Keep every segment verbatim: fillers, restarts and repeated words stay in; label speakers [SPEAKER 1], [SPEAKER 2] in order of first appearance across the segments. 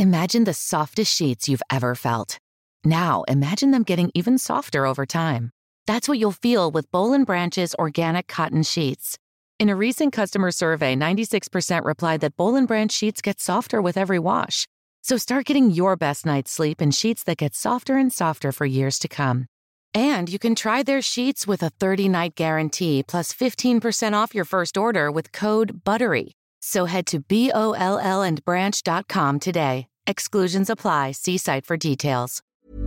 [SPEAKER 1] Imagine the softest sheets you've ever felt. Now, imagine them getting even softer over time. That's what you'll feel with Boll and Branch's organic cotton sheets. In a recent customer survey, ninety-six percent replied that Boll and Branch sheets get softer with every wash. So start getting your best night's sleep in sheets that get softer and softer for years to come. And you can try their sheets with a thirty-night guarantee plus fifteen percent off your first order with code BUTTERY. So head to B O L L and branch dot com today. Exclusions apply. See site for details.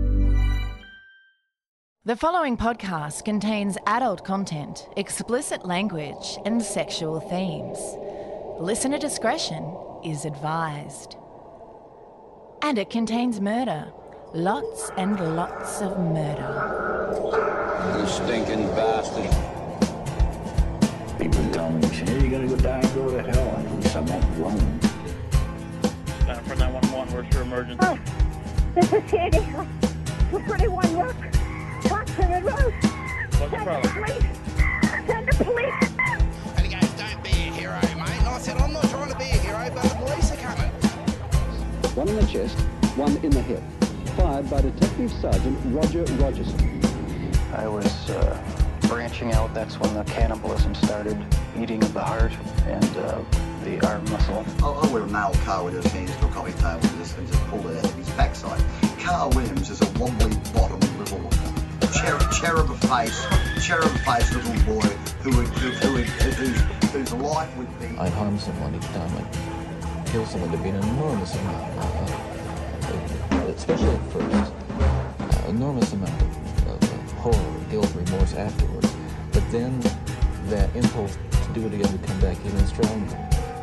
[SPEAKER 2] The following podcast contains adult content, explicit language, and sexual themes. Listener discretion is advised. And it contains murder. Lots and lots of murder.
[SPEAKER 3] You stinking bastard.
[SPEAKER 4] People tell me, hey, you gotta go die and go to hell. At least I'm not alone.
[SPEAKER 5] Uh, for nine one one, where's your emergency?
[SPEAKER 6] Oh, this is Sandy. two thirty-one Rook. Talk Plymouth Road.
[SPEAKER 5] What's the problem?
[SPEAKER 6] Send the police. Send the police.
[SPEAKER 7] And he goes, don't be a hero, mate. And I said, I'm not trying to be a hero, but the police are coming.
[SPEAKER 8] One in the chest, one in the hip. Fired by Detective Sergeant Roger Rogerson.
[SPEAKER 9] I was uh, branching out. That's when the cannibalism started, eating of the heart and uh, the arm muscle.
[SPEAKER 10] I, I would have nailed Carl with his hands to a coffee table and just, and just pulled it out of his backside. Carl Williams is a wobbly bottom little cher- cherub face, cherub face little boy who would, who, who, would, whose, whose life would be.
[SPEAKER 11] I'd harm someone each time I'd kill someone. There'd be an enormous amount, uh, especially at first, uh, enormous amount of, of uh, horror, guilt, remorse afterwards. But then that impulse to do it again would come back even stronger.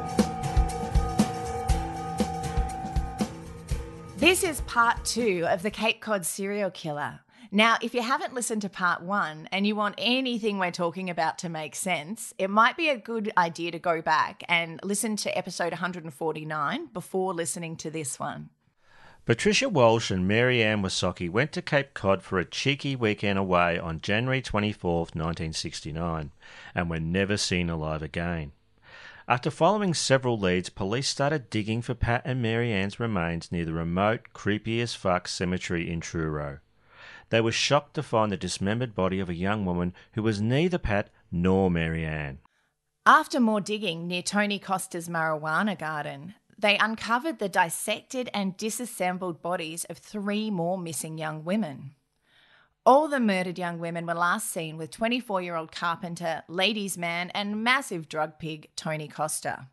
[SPEAKER 2] This is part two of the Cape Cod serial killer. Now, if you haven't listened to part one and you want anything we're talking about to make sense, it might be a good idea to go back and listen to episode one forty-nine before listening to this one.
[SPEAKER 12] Patricia Walsh and Mary Ann Wysocki went to Cape Cod for a cheeky weekend away on January twenty-fourth, nineteen sixty-nine, and were never seen alive again. After following several leads, police started digging for Pat and Mary Ann's remains near the remote, creepy-as-fuck cemetery in Truro. They were shocked to find the dismembered body of a young woman who was neither Pat nor Mary Ann.
[SPEAKER 2] After more digging near Tony Costa's marijuana garden, they uncovered the dissected and disassembled bodies of three more missing young women. All the murdered young women were last seen with twenty-four-year-old carpenter, ladies' man, and massive drug pig Tony Costa.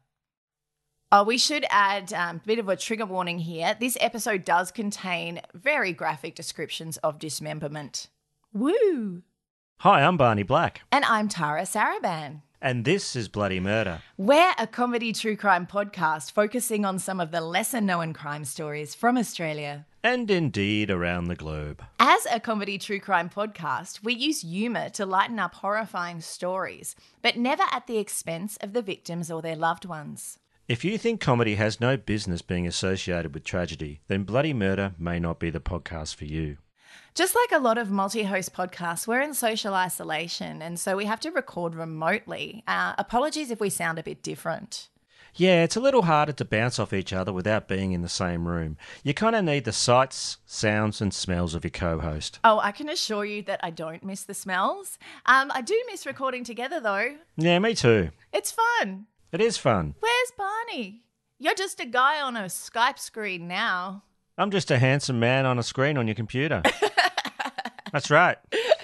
[SPEAKER 2] Oh, we should add um, a bit of a trigger warning here. This episode does contain very graphic descriptions of dismemberment. Woo!
[SPEAKER 12] Hi, I'm Barney Black.
[SPEAKER 2] And I'm Tara Saraban.
[SPEAKER 12] And this is Bloody Murder.
[SPEAKER 2] We're a comedy true crime podcast focusing on some of the lesser-known crime stories from Australia.
[SPEAKER 12] And indeed around the globe.
[SPEAKER 2] As a comedy true crime podcast, we use humour to lighten up horrifying stories, but never at the expense of the victims or their loved ones.
[SPEAKER 12] If you think comedy has no business being associated with tragedy, then Bloody Murder may not be the podcast for you.
[SPEAKER 2] Just like a lot of multi-host podcasts, we're in social isolation, and so we have to record remotely. Uh, apologies if we sound a bit different.
[SPEAKER 12] Yeah, it's a little harder to bounce off each other without being in the same room. You kind of need the sights, sounds and smells of your co-host.
[SPEAKER 2] Oh, I can assure you that I don't miss the smells. Um, I do miss recording together, though.
[SPEAKER 12] Yeah, me too.
[SPEAKER 2] It's fun.
[SPEAKER 12] It is fun.
[SPEAKER 2] Where's Barney? You're just a guy on a Skype screen now.
[SPEAKER 12] I'm just a handsome man on a screen on your computer. That's right.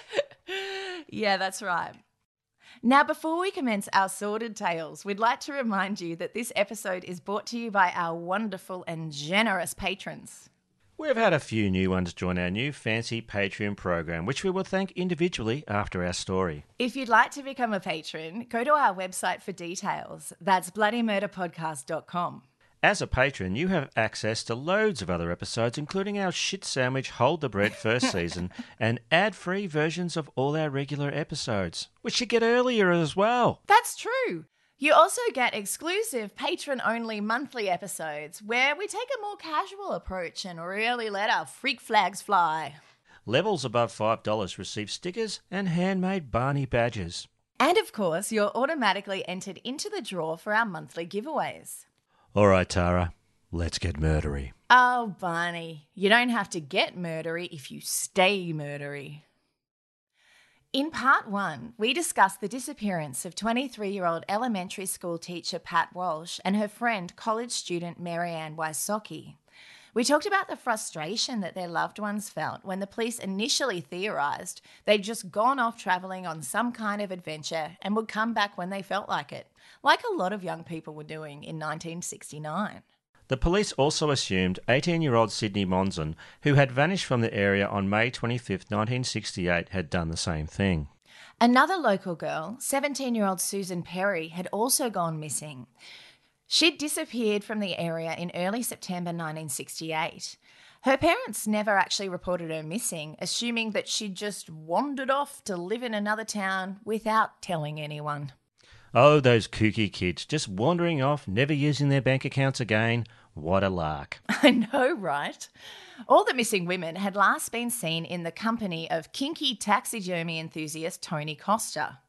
[SPEAKER 2] Yeah, that's right. Now, before we commence our sordid tales, we'd like to remind you that this episode is brought to you by our wonderful and generous patrons.
[SPEAKER 12] We've had a few new ones join our new fancy Patreon program, which we will thank individually after our story.
[SPEAKER 2] If you'd like to become a patron, go to our website for details. That's bloody murder podcast dot com.
[SPEAKER 12] As a patron, you have access to loads of other episodes, including our Shit Sandwich Hold the Bread first season and ad-free versions of all our regular episodes, which you get earlier as well.
[SPEAKER 2] That's true. You also get exclusive patron-only monthly episodes where we take a more casual approach and really let our freak flags fly.
[SPEAKER 12] Levels above five dollars receive stickers and handmade Barney badges.
[SPEAKER 2] And of course, you're automatically entered into the draw for our monthly giveaways.
[SPEAKER 12] All right, Tara, let's get murdery.
[SPEAKER 2] Oh, Barney, you don't have to get murdery if you stay murdery. In part one, we discussed the disappearance of twenty-three-year-old elementary school teacher Pat Walsh and her friend, college student Marianne Wysocki. We talked about the frustration that their loved ones felt when the police initially theorised they'd just gone off travelling on some kind of adventure and would come back when they felt like it, like a lot of young people were doing in nineteen sixty-nine.
[SPEAKER 12] The police also assumed eighteen-year-old Sydney Monson, who had vanished from the area on May twenty-fifth, nineteen sixty-eight, had done the same thing.
[SPEAKER 2] Another local girl, seventeen-year-old Susan Perry, had also gone missing. She'd disappeared from the area in early September nineteen sixty-eight. Her parents never actually reported her missing, assuming that she'd just wandered off to live in another town without telling anyone.
[SPEAKER 12] Oh, those kooky kids, just wandering off, never using their bank accounts again. What a lark.
[SPEAKER 2] I know, right? All the missing women had last been seen in the company of kinky taxidermy enthusiast Tony Costa.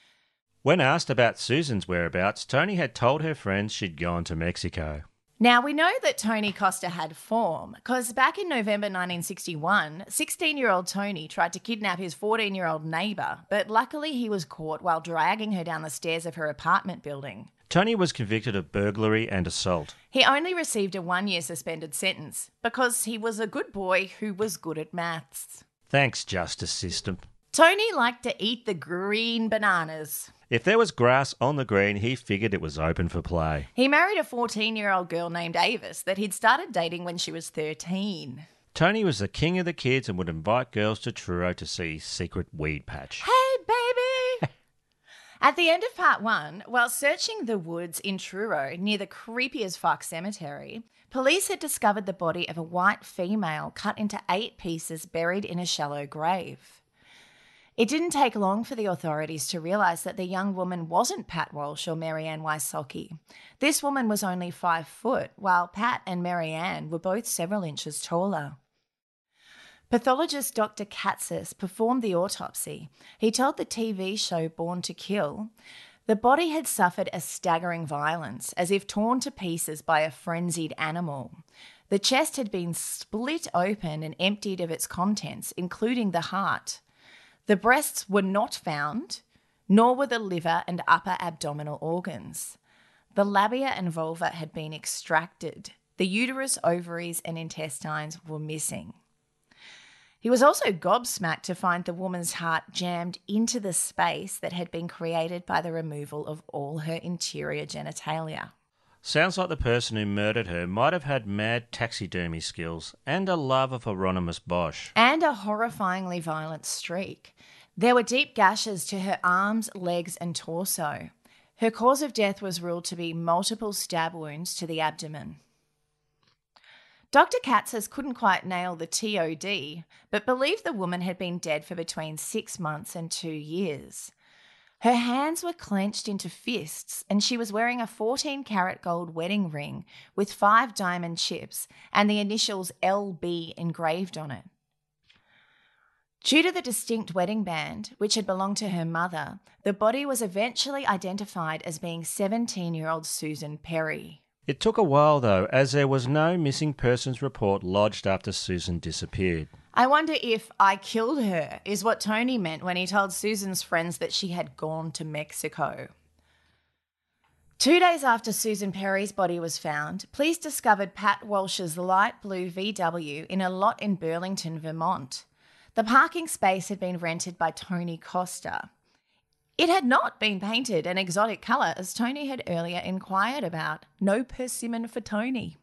[SPEAKER 12] When asked about Susan's whereabouts, Tony had told her friends she'd gone to Mexico.
[SPEAKER 2] Now, we know that Tony Costa had form, because back in November nineteen sixty-one, sixteen-year-old Tony tried to kidnap his fourteen-year-old neighbour, but luckily he was caught while dragging her down the stairs of her apartment building.
[SPEAKER 12] Tony was convicted of burglary and assault.
[SPEAKER 2] He only received a one-year suspended sentence because he was a good boy who was good at maths.
[SPEAKER 12] Thanks, justice system.
[SPEAKER 2] Tony liked to eat the green bananas.
[SPEAKER 12] If there was grass on the green, he figured it was open for play.
[SPEAKER 2] He married a fourteen-year-old girl named Avis that he'd started dating when she was thirteen.
[SPEAKER 12] Tony was the king of the kids and would invite girls to Truro to see his secret weed patch.
[SPEAKER 2] Hey, baby! At the end of part one, while searching the woods in Truro near the creepy as fuck cemetery, police had discovered the body of a white female cut into eight pieces buried in a shallow grave. It didn't take long for the authorities to realise that the young woman wasn't Pat Walsh or Marianne Wysocki. This woman was only five foot, while Pat and Marianne were both several inches taller. Pathologist Doctor Katsas performed the autopsy. He told the T V show Born to Kill the body had suffered a staggering violence, as if torn to pieces by a frenzied animal. The chest had been split open and emptied of its contents, including the heart. The breasts were not found, nor were the liver and upper abdominal organs. The labia and vulva had been extracted. The uterus, ovaries, and intestines were missing. He was also gobsmacked to find the woman's heart jammed into the space that had been created by the removal of all her interior genitalia.
[SPEAKER 12] Sounds like the person who murdered her might have had mad taxidermy skills and a love of Hieronymus Bosch.
[SPEAKER 2] And a horrifyingly violent streak. There were deep gashes to her arms, legs and torso. Her cause of death was ruled to be multiple stab wounds to the abdomen. Doctor Katsas couldn't quite nail the T O D, but believed the woman had been dead for between six months and two years. Her hands were clenched into fists and she was wearing a fourteen karat gold wedding ring with five diamond chips and the initials L B engraved on it. Due to the distinct wedding band, which had belonged to her mother, the body was eventually identified as being seventeen-year-old Susan Perry.
[SPEAKER 12] It took a while though, as there was no missing persons report lodged after Susan disappeared.
[SPEAKER 2] I wonder if I killed her is what Tony meant when he told Susan's friends that she had gone to Mexico. Two days after Susan Perry's body was found, police discovered Pat Walsh's light blue V W in a lot in Burlington, Vermont. The parking space had been rented by Tony Costa. It had not been painted an exotic colour as Tony had earlier inquired about. No persimmon for Tony.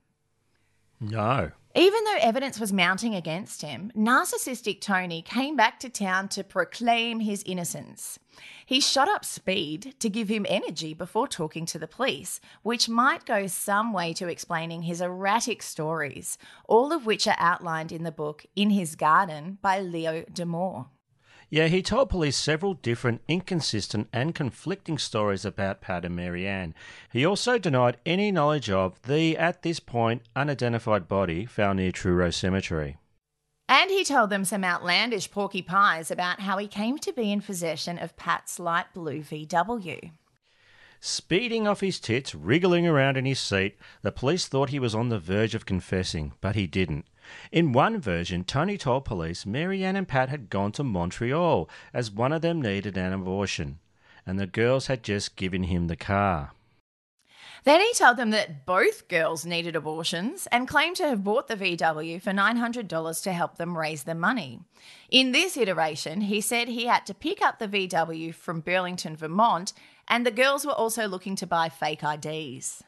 [SPEAKER 12] No.
[SPEAKER 2] Even though evidence was mounting against him, narcissistic Tony came back to town to proclaim his innocence. He shot up speed to give him energy before talking to the police, which might go some way to explaining his erratic stories, all of which are outlined in the book In His Garden by Leo D'Amour.
[SPEAKER 12] Yeah, he told police several different, inconsistent and conflicting stories about Pat and Marianne. He also denied any knowledge of the, at this point, unidentified body found near Truro Cemetery.
[SPEAKER 2] And he told them some outlandish porky pies about how he came to be in possession of Pat's light blue V W.
[SPEAKER 12] Speeding off his tits, wriggling around in his seat, the police thought he was on the verge of confessing, but he didn't. In one version, Tony told police Mary Ann and Pat had gone to Montreal as one of them needed an abortion, and the girls had just given him the car.
[SPEAKER 2] Then he told them that both girls needed abortions and claimed to have bought the V W for nine hundred dollars to help them raise the money. In this iteration, he said he had to pick up the V W from Burlington, Vermont, and the girls were also looking to buy fake I Ds.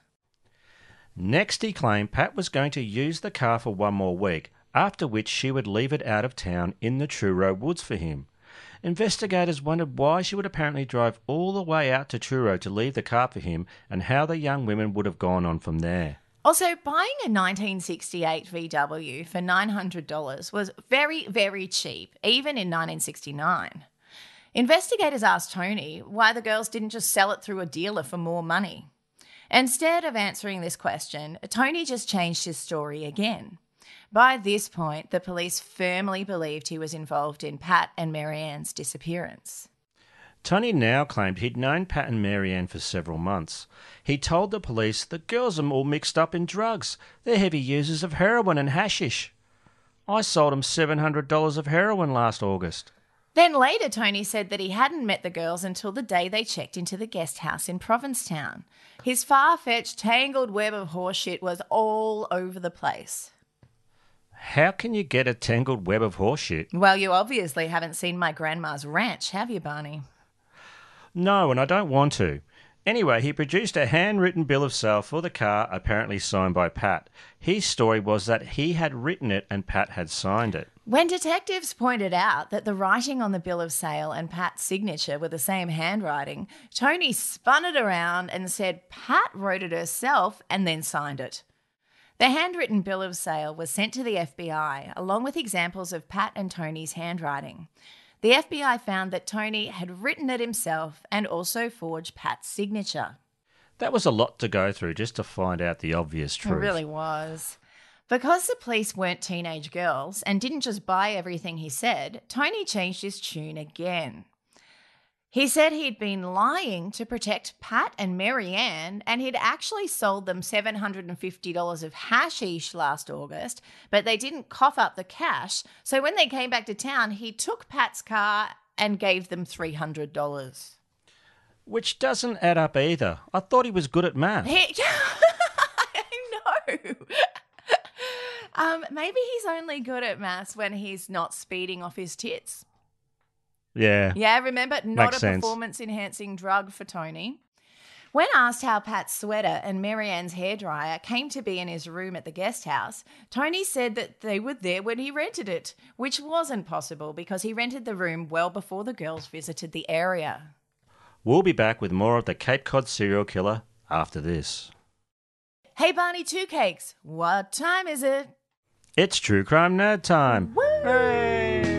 [SPEAKER 12] Next, he claimed Pat was going to use the car for one more week, after which she would leave it out of town in the Truro woods for him. Investigators wondered why she would apparently drive all the way out to Truro to leave the car for him and how the young women would have gone on from there.
[SPEAKER 2] Also, buying a nineteen sixty-eight V W for nine hundred dollars was very, very cheap, even in nineteen sixty-nine. Investigators asked Tony why the girls didn't just sell it through a dealer for more money. Instead of answering this question, Tony just changed his story again. By this point, the police firmly believed he was involved in Pat and Mary Ann's disappearance.
[SPEAKER 12] Tony now claimed he'd known Pat and Mary Ann for several months. He told the police the girls are all mixed up in drugs. They're heavy users of heroin and hashish. I sold them seven hundred dollars of heroin last August.
[SPEAKER 2] Then later, Tony said that he hadn't met the girls until the day they checked into the guest house in Provincetown. His far-fetched, tangled web of horseshit was all over the place.
[SPEAKER 12] How can you get a tangled web of horseshit?
[SPEAKER 2] Well, you obviously haven't seen my grandma's ranch, have you, Barney?
[SPEAKER 12] No, and I don't want to. Anyway, he produced a handwritten bill of sale for the car, apparently signed by Pat. His story was that he had written it and Pat had signed it.
[SPEAKER 2] When detectives pointed out that the writing on the bill of sale and Pat's signature were the same handwriting, Tony spun it around and said Pat wrote it herself and then signed it. The handwritten bill of sale was sent to the F B I, along with examples of Pat and Tony's handwriting. The F B I found that Tony had written it himself and also forged Pat's signature.
[SPEAKER 12] That was a lot to go through just to find out the obvious truth.
[SPEAKER 2] It really was. Because the police weren't teenage girls and didn't just buy everything he said, Tony changed his tune again. He said he'd been lying to protect Pat and Mary Ann, and he'd actually sold them seven hundred fifty dollars of hashish last August, but they didn't cough up the cash, so when they came back to town, he took Pat's car and gave them three hundred dollars.
[SPEAKER 12] Which doesn't add up either. I thought he was good at math.
[SPEAKER 2] He, I know. um, maybe he's only good at maths when he's not speeding off his tits.
[SPEAKER 12] Yeah.
[SPEAKER 2] Yeah, remember, not
[SPEAKER 12] Makes
[SPEAKER 2] a
[SPEAKER 12] sense.
[SPEAKER 2] performance-enhancing drug for Tony. When asked how Pat's sweater and Mary Ann's hairdryer came to be in his room at the guest house, Tony said that they were there when he rented it, which wasn't possible because he rented the room well before the girls visited the area.
[SPEAKER 12] We'll be back with more of the Cape Cod serial killer after this.
[SPEAKER 2] Hey, Barney Two Cakes, what time is it?
[SPEAKER 12] It's True Crime Nerd Time.
[SPEAKER 2] Woo!
[SPEAKER 12] Hey!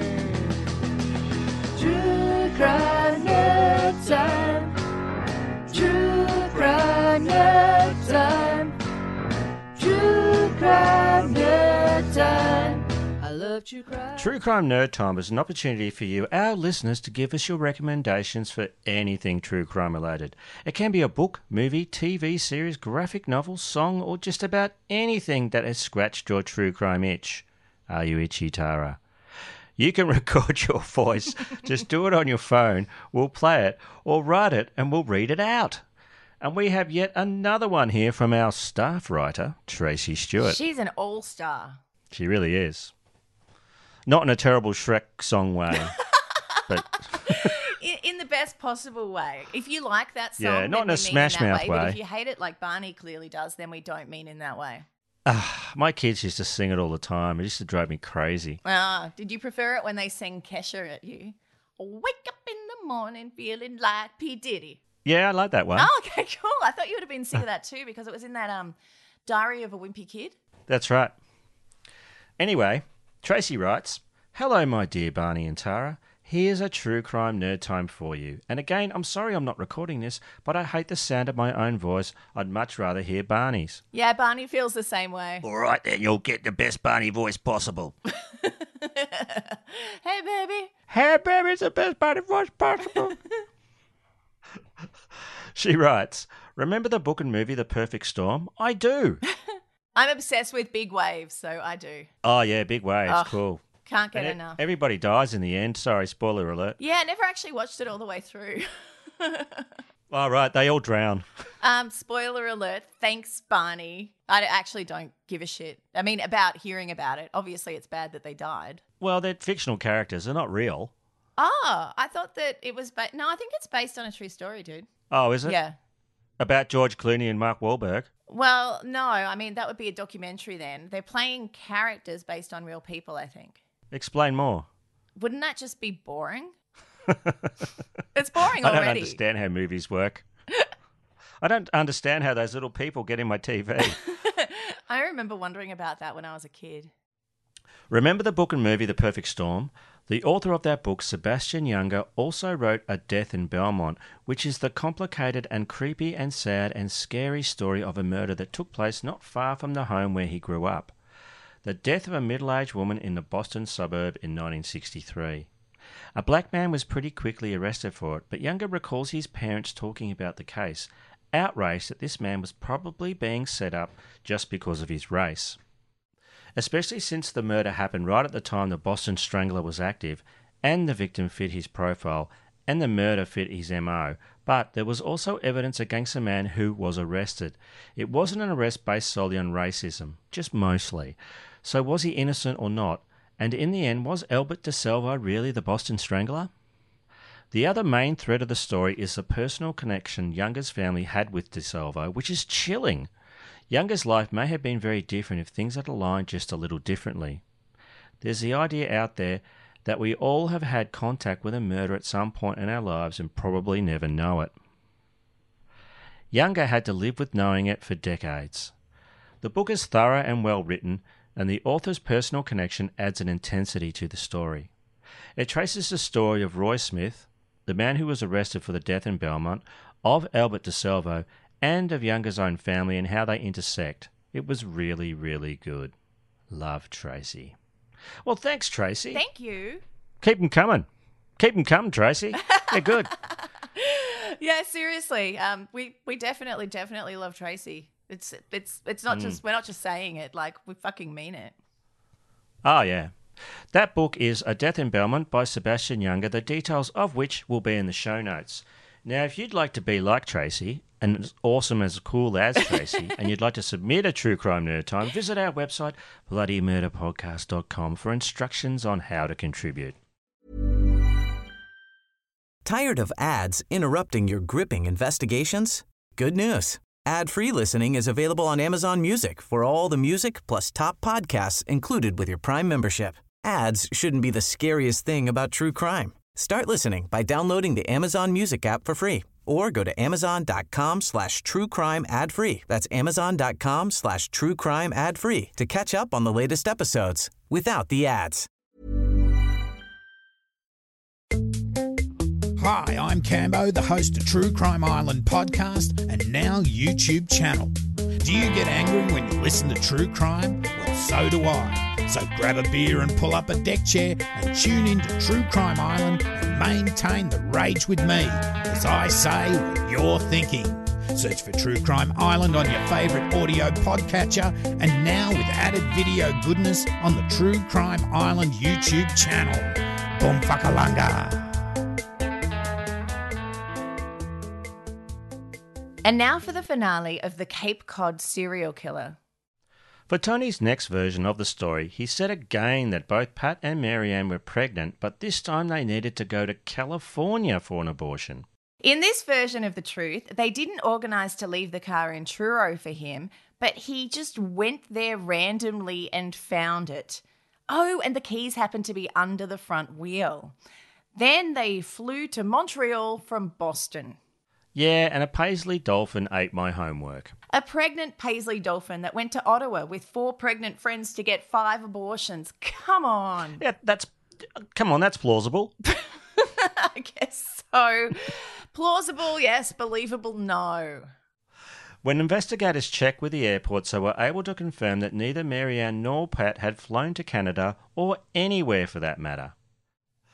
[SPEAKER 2] True Crime Nerd Time. True Crime Nerd Time. True Crime Nerd Time. I love True Crime.
[SPEAKER 12] True Crime Nerd Time is an opportunity for you, our listeners, to give us your recommendations for anything true crime related. It can be a book, movie, T V series, graphic novel, song, or just about anything that has scratched your true crime itch. Are you itchy, Tara? You can record your voice. Just do it on your phone. We'll play it or write it and we'll read it out. And we have yet another one here from our staff writer, Tracy Stewart.
[SPEAKER 2] She's an all-star.
[SPEAKER 12] She really is. Not in a terrible Shrek song way, but
[SPEAKER 2] in, in the best possible way. If you like that song,
[SPEAKER 12] yeah, not
[SPEAKER 2] then
[SPEAKER 12] in a
[SPEAKER 2] we
[SPEAKER 12] Smash
[SPEAKER 2] mean in that
[SPEAKER 12] Mouth
[SPEAKER 2] way,
[SPEAKER 12] way.
[SPEAKER 2] But if you hate it like Barney clearly does, then we don't mean in that way.
[SPEAKER 12] uh, my kids used to sing it all the time. It used to drive me crazy.
[SPEAKER 2] Ah, did you prefer it when they sing Kesha at you? Wake up in the morning feeling like P. Diddy.
[SPEAKER 12] Yeah, I like that one.
[SPEAKER 2] Oh, okay, cool. I thought you would have been singing that too because it was in that um, Diary of a Wimpy Kid.
[SPEAKER 12] That's right. Anyway, Tracy writes, "Hello, my dear Barney and Tara. Here's a true crime nerd time for you. And again, I'm sorry I'm not recording this, but I hate the sound of my own voice. I'd much rather hear Barney's."
[SPEAKER 2] Yeah, Barney feels the same way.
[SPEAKER 12] All right, then you'll get the best Barney voice possible.
[SPEAKER 2] Hey, baby.
[SPEAKER 12] Hey, baby, it's the best Barney voice possible. She writes, remember the book and movie The Perfect Storm? I do.
[SPEAKER 2] I'm obsessed with big waves, so I do.
[SPEAKER 12] Oh, yeah, big waves.
[SPEAKER 2] Oh,
[SPEAKER 12] cool.
[SPEAKER 2] Can't get
[SPEAKER 12] And
[SPEAKER 2] enough.
[SPEAKER 12] Everybody dies in the end. Sorry, spoiler alert.
[SPEAKER 2] Yeah, I never actually watched it all the way through.
[SPEAKER 12] All right, they all drown.
[SPEAKER 2] Um, spoiler alert. Thanks, Barney. I actually don't give a shit. I mean, about hearing about it. Obviously, it's bad that they died.
[SPEAKER 12] Well, they're fictional characters. They're not real.
[SPEAKER 2] Oh, I thought that it was... Ba- no, I think it's based on a true story, dude.
[SPEAKER 12] Oh, is it?
[SPEAKER 2] Yeah.
[SPEAKER 12] About George Clooney and Mark Wahlberg?
[SPEAKER 2] Well, no. I mean, that would be a documentary then. They're playing characters based on real people, I think.
[SPEAKER 12] Explain more.
[SPEAKER 2] Wouldn't that just be boring? It's boring already.
[SPEAKER 12] I don't understand how movies work. I don't understand how those little people get in my T V.
[SPEAKER 2] I remember wondering about that when I was a kid.
[SPEAKER 12] Remember the book and movie The Perfect Storm? The author of that book, Sebastian Junger, also wrote A Death in Belmont, which is the complicated and creepy and sad and scary story of a murder that took place not far from the home where he grew up. The death of a middle-aged woman in the Boston suburb in nineteen sixty-three. A black man was pretty quickly arrested for it, but Junger recalls his parents talking about the case, outraged that this man was probably being set up just because of his race. Especially since the murder happened right at the time the Boston Strangler was active, and the victim fit his profile, and the murder fit his M O, but there was also evidence against a man who was arrested. It wasn't an arrest based solely on racism, just mostly. So was he innocent or not? And in the end, was Albert DeSalvo really the Boston Strangler? The other main thread of the story is the personal connection Junger's family had with DeSalvo, which is chilling. Junger's life may have been very different if things had aligned just a little differently. There's the idea out there that we all have had contact with a murder at some point in our lives and probably never know it. Junger had to live with knowing it for decades. The book is thorough and well written, and the author's personal connection adds an intensity to the story. It traces the story of Roy Smith, the man who was arrested for the death in Belmont, of Albert DeSalvo, and of Junger's own family and how they intersect. It was really, really good. Love, Tracy. Well, thanks, Tracy.
[SPEAKER 2] Thank you.
[SPEAKER 12] Keep them coming. Keep them coming, Tracy. They're good.
[SPEAKER 2] Yeah, seriously. Um, we, we definitely, definitely love Tracy. It's it's it's not
[SPEAKER 12] Mm.
[SPEAKER 2] just we're not just saying it, like we fucking mean it.
[SPEAKER 12] Oh, yeah. That book is A Death in Belmont by Sebastian Junger, the details of which will be in the show notes. Now, if you'd like to be like Tracy, and as awesome as cool as Tracy, and you'd like to submit a True Crime Nerd Time, visit our website, bloody murder podcast dot com, for instructions on how to contribute.
[SPEAKER 13] Tired of ads interrupting your gripping investigations? Good news. Ad-free listening is available on Amazon Music for all the music plus top podcasts included with your Prime membership. Ads shouldn't be the scariest thing about true crime. Start listening by downloading the Amazon Music app for free or go to amazon.com slash true crime ad free. That's amazon.com slash true crime ad free to catch up on the latest episodes without the ads.
[SPEAKER 14] Hi, I'm Cambo, the host of True Crime Island podcast and now YouTube channel. Do you get angry when you listen to true crime? Well, so do I. So grab a beer and pull up a deck chair and tune in to True Crime Island and maintain the rage with me as I say what you're thinking. Search for True Crime Island on your favourite audio podcatcher and now with added video goodness on the True Crime Island YouTube channel. Boom fuckalunga.
[SPEAKER 2] And now for the finale of the Cape Cod serial killer.
[SPEAKER 12] For Tony's next version of the story, he said again that both Pat and Marianne were pregnant, but this time they needed to go to California for an abortion.
[SPEAKER 2] In this version of the truth, they didn't organise to leave the car in Truro for him, but he just went there randomly and found it. Oh, and the keys happened to be under the front wheel. Then they flew to Montreal from Boston.
[SPEAKER 12] Yeah, and a Paisley dolphin ate my homework.
[SPEAKER 2] A pregnant Paisley dolphin that went to Ottawa with four pregnant friends to get five abortions. Come on.
[SPEAKER 12] Yeah, that's... Come on, that's plausible.
[SPEAKER 2] I guess so. Plausible, yes. Believable, no.
[SPEAKER 12] When investigators checked with the airports, they were able to confirm that neither Marianne nor Pat had flown to Canada, or anywhere for that matter.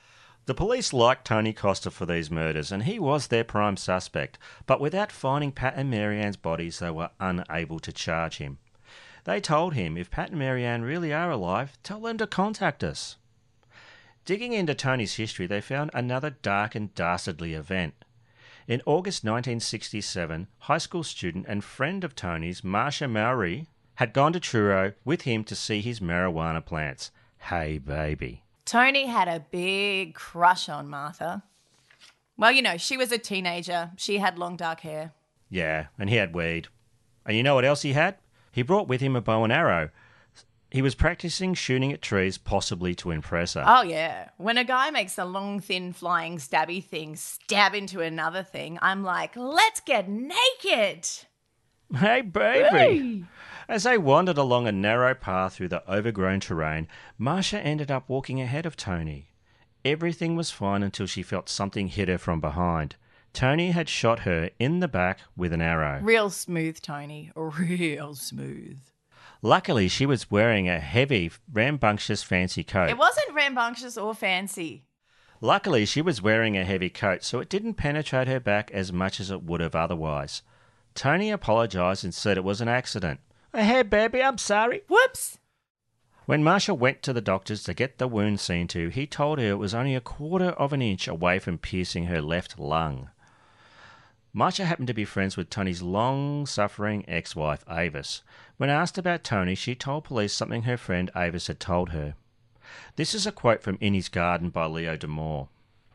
[SPEAKER 12] The police liked Tony Costa for these murders, and he was their prime suspect, but without finding Pat and Marianne's bodies, they were unable to charge him. They told him, if Pat and Marianne really are alive, tell them to contact us. Digging into Tony's history, they found another dark and dastardly event. In August nineteen sixty-seven, high school student and friend of Tony's, Marsha Mowry, had gone to Truro with him to see his marijuana plants. Hey, baby.
[SPEAKER 2] Tony had a big crush on Martha. Well, you know, she was a teenager. She had long dark hair.
[SPEAKER 12] Yeah, and he had weed. And you know what else he had? He brought with him a bow and arrow. He was practicing shooting at trees, possibly to impress her.
[SPEAKER 2] Oh, yeah. When a guy makes a long, thin, flying, stabby thing stab into another thing, I'm like, let's get naked.
[SPEAKER 12] Hey, baby. Hey. As they wandered along a narrow path through the overgrown terrain, Marsha ended up walking ahead of Tony. Everything was fine until she felt something hit her from behind. Tony had shot her in the back with an arrow.
[SPEAKER 2] Real smooth, Tony. Real smooth.
[SPEAKER 12] Luckily, she was wearing a heavy, rambunctious fancy coat.
[SPEAKER 2] It wasn't rambunctious or fancy.
[SPEAKER 12] Luckily, she was wearing a heavy coat, so it didn't penetrate her back as much as it would have otherwise. Tony apologised and said it was an accident. Hey, baby, I'm sorry.
[SPEAKER 2] Whoops.
[SPEAKER 12] When Marsha went to the doctors to get the wound seen to, he told her it was only a quarter of an inch away from piercing her left lung. Marsha happened to be friends with Tony's long-suffering ex-wife, Avis. When asked about Tony, she told police something her friend Avis had told her. This is a quote from In His Garden by Leo D'Amour.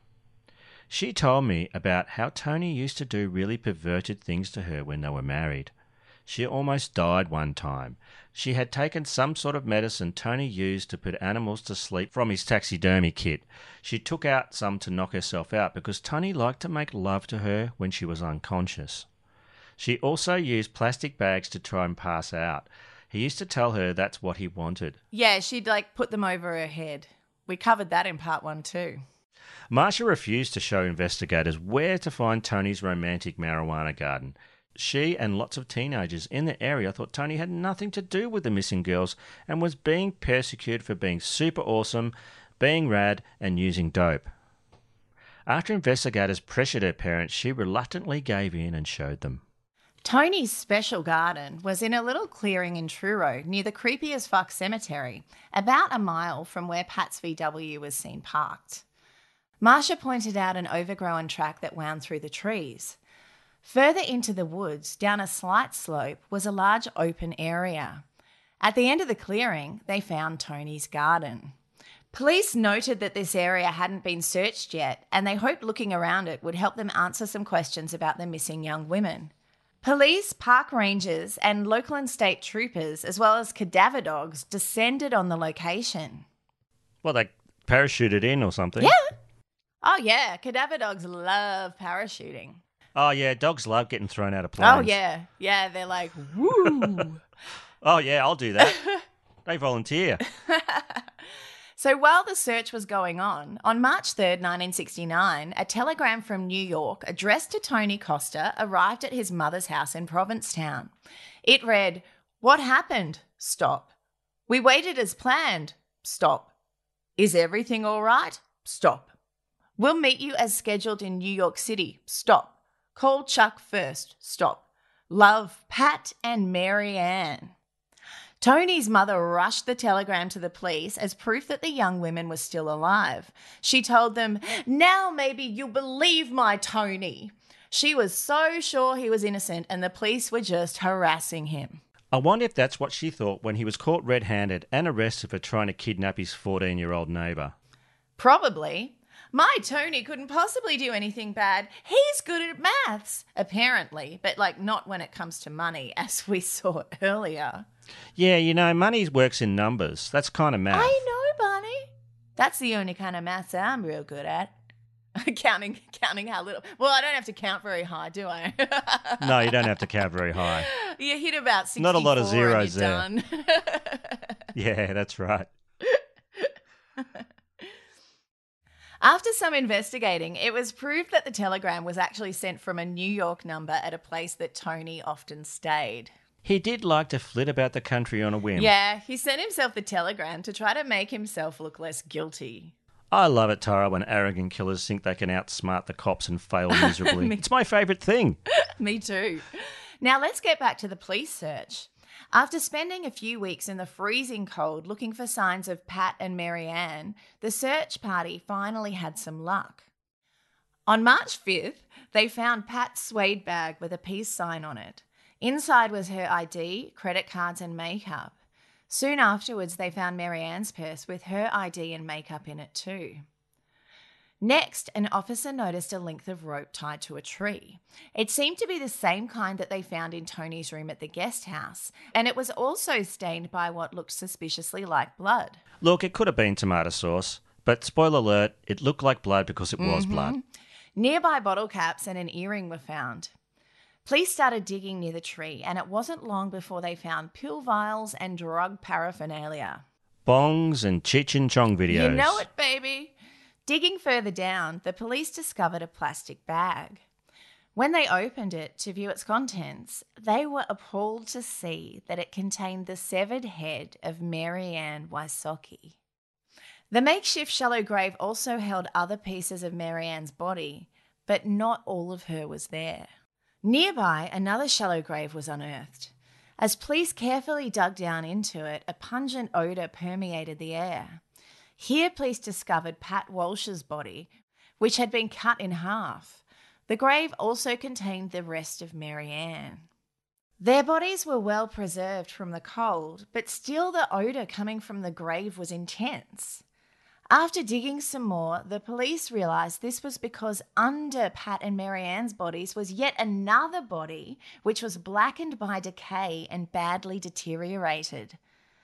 [SPEAKER 12] She told me about how Tony used to do really perverted things to her when they were married. She almost died one time. She had taken some sort of medicine Tony used to put animals to sleep from his taxidermy kit. She took out some to knock herself out because Tony liked to make love to her when she was unconscious. She also used plastic bags to try and pass out. He used to tell her that's what he wanted.
[SPEAKER 2] Yeah, she'd like put them over her head. We covered that in part one too.
[SPEAKER 12] Marsha refused to show investigators where to find Tony's romantic marijuana garden. She and lots of teenagers in the area thought Tony had nothing to do with the missing girls and was being persecuted for being super awesome, being rad, and using dope. After investigators pressured her parents, she reluctantly gave in and showed them.
[SPEAKER 2] Tony's special garden was in a little clearing in Truro near the creepy as fuck cemetery, about a mile from where Pat's V W was seen parked. Marsha pointed out an overgrown track that wound through the trees. Further into the woods, down a slight slope, was a large open area. At the end of the clearing, they found Tony's garden. Police noted that this area hadn't been searched yet, and they hoped looking around it would help them answer some questions about the missing young women. Police, park rangers, and local and state troopers, as well as cadaver dogs, descended on the location.
[SPEAKER 12] Well, they parachuted in or something.
[SPEAKER 2] Yeah. Oh, yeah. Cadaver dogs love parachuting.
[SPEAKER 12] Oh, yeah, dogs love getting thrown out of planes.
[SPEAKER 2] Oh, yeah. Yeah, they're like, woo.
[SPEAKER 12] Oh, yeah, I'll do that. They volunteer.
[SPEAKER 2] So while the search was going on, on March third, nineteen sixty-nine, a telegram from New York addressed to Tony Costa arrived at his mother's house in Provincetown. It read, "What happened? Stop. We waited as planned. Stop. Is everything all right? Stop. We'll meet you as scheduled in New York City. Stop. Call Chuck first. Stop. Love, Pat and Mary Ann." Tony's mother rushed the telegram to the police as proof that the young women were still alive. She told them, "Now maybe you'll believe my Tony." She was so sure he was innocent and the police were just harassing him.
[SPEAKER 12] I wonder if that's what she thought when he was caught red-handed and arrested for trying to kidnap his fourteen-year-old neighbour.
[SPEAKER 2] Probably. My Tony couldn't possibly do anything bad. He's good at maths, apparently, but like not when it comes to money, as we saw earlier.
[SPEAKER 12] Yeah, you know, money works in numbers. That's kind of math.
[SPEAKER 2] I know, Barney. That's the only kind of maths I'm real good at. counting counting how little. Well, I don't have to count very high, do I?
[SPEAKER 12] No, you don't have to count very high.
[SPEAKER 2] You hit about sixty-four.
[SPEAKER 12] Not a lot of zeros
[SPEAKER 2] and you're
[SPEAKER 12] there.
[SPEAKER 2] Done.
[SPEAKER 12] Yeah, that's right.
[SPEAKER 2] After some investigating, it was proved that the telegram was actually sent from a New York number at a place that Tony often stayed.
[SPEAKER 12] He did like to flit about the country on a whim.
[SPEAKER 2] Yeah, he sent himself the telegram to try to make himself look less guilty.
[SPEAKER 12] I love it, Tara, when arrogant killers think they can outsmart the cops and fail miserably. It's my favourite thing.
[SPEAKER 2] Me too. Now let's get back to the police search. After spending a few weeks in the freezing cold looking for signs of Pat and Mary Ann, the search party finally had some luck. On March fifth, they found Pat's suede bag with a peace sign on it. Inside was her I D, credit cards and makeup. Soon afterwards, they found Mary Ann's purse with her I D and makeup in it too. Next, an officer noticed a length of rope tied to a tree. It seemed to be the same kind that they found in Tony's room at the guest house, and it was also stained by what looked suspiciously like blood.
[SPEAKER 12] Look, it could have been tomato sauce, but spoiler alert, it looked like blood because it was
[SPEAKER 2] Mm-hmm.
[SPEAKER 12] blood.
[SPEAKER 2] Nearby bottle caps and an earring were found. Police started digging near the tree, and it wasn't long before they found pill vials and drug paraphernalia.
[SPEAKER 12] Bongs and Cheech and Chong videos.
[SPEAKER 2] You know it, baby. Digging further down, the police discovered a plastic bag. When they opened it to view its contents, they were appalled to see that it contained the severed head of Mary Ann Wysocki. The makeshift shallow grave also held other pieces of Mary Ann's body, but not all of her was there. Nearby, another shallow grave was unearthed. As police carefully dug down into it, a pungent odour permeated the air. Here, police discovered Pat Walsh's body, which had been cut in half. The grave also contained the rest of Mary Ann. Their bodies were well preserved from the cold, but still the odour coming from the grave was intense. After digging some more, the police realised this was because under Pat and Mary Ann's bodies was yet another body which was blackened by decay and badly deteriorated.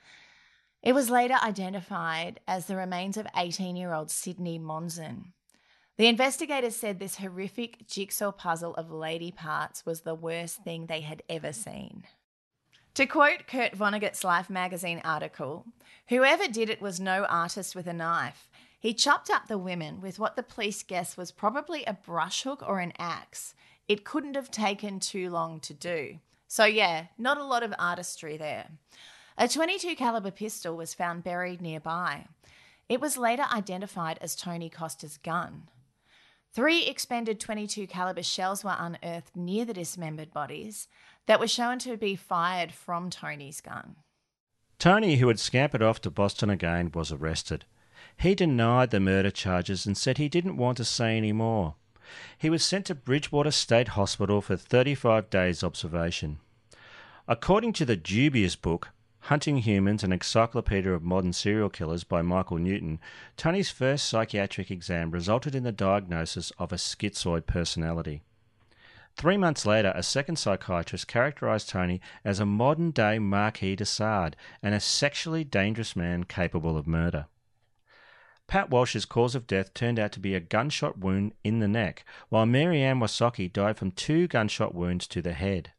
[SPEAKER 2] It was later identified as the remains of eighteen-year-old Sydney Monson. The investigators said this horrific jigsaw puzzle of lady parts was the worst thing they had ever seen. To quote Kurt Vonnegut's Life magazine article, whoever did it was no artist with a knife. He chopped up the women with what the police guessed was probably a brush hook or an axe. It couldn't have taken too long to do. So yeah, not a lot of artistry there. A twenty-two caliber pistol was found buried nearby. It was later identified as Tony Costa's gun. Three expended twenty-two caliber shells were unearthed near the dismembered bodies that were shown to be fired from Tony's gun.
[SPEAKER 12] Tony, who had scampered off to Boston again, was arrested. He denied the murder charges and said he didn't want to say any more. He was sent to Bridgewater State Hospital for thirty-five days observation. According to the dubious book, Hunting Humans, an Encyclopedia of Modern Serial Killers by Michael Newton, Tony's first psychiatric exam resulted in the diagnosis of a schizoid personality. Three months later, a second psychiatrist characterised Tony as a modern-day Marquis de Sade and a sexually dangerous man capable of murder. Pat Walsh's cause of death turned out to be a gunshot wound in the neck, while Mary Ann Wysocki died from two gunshot wounds to the head.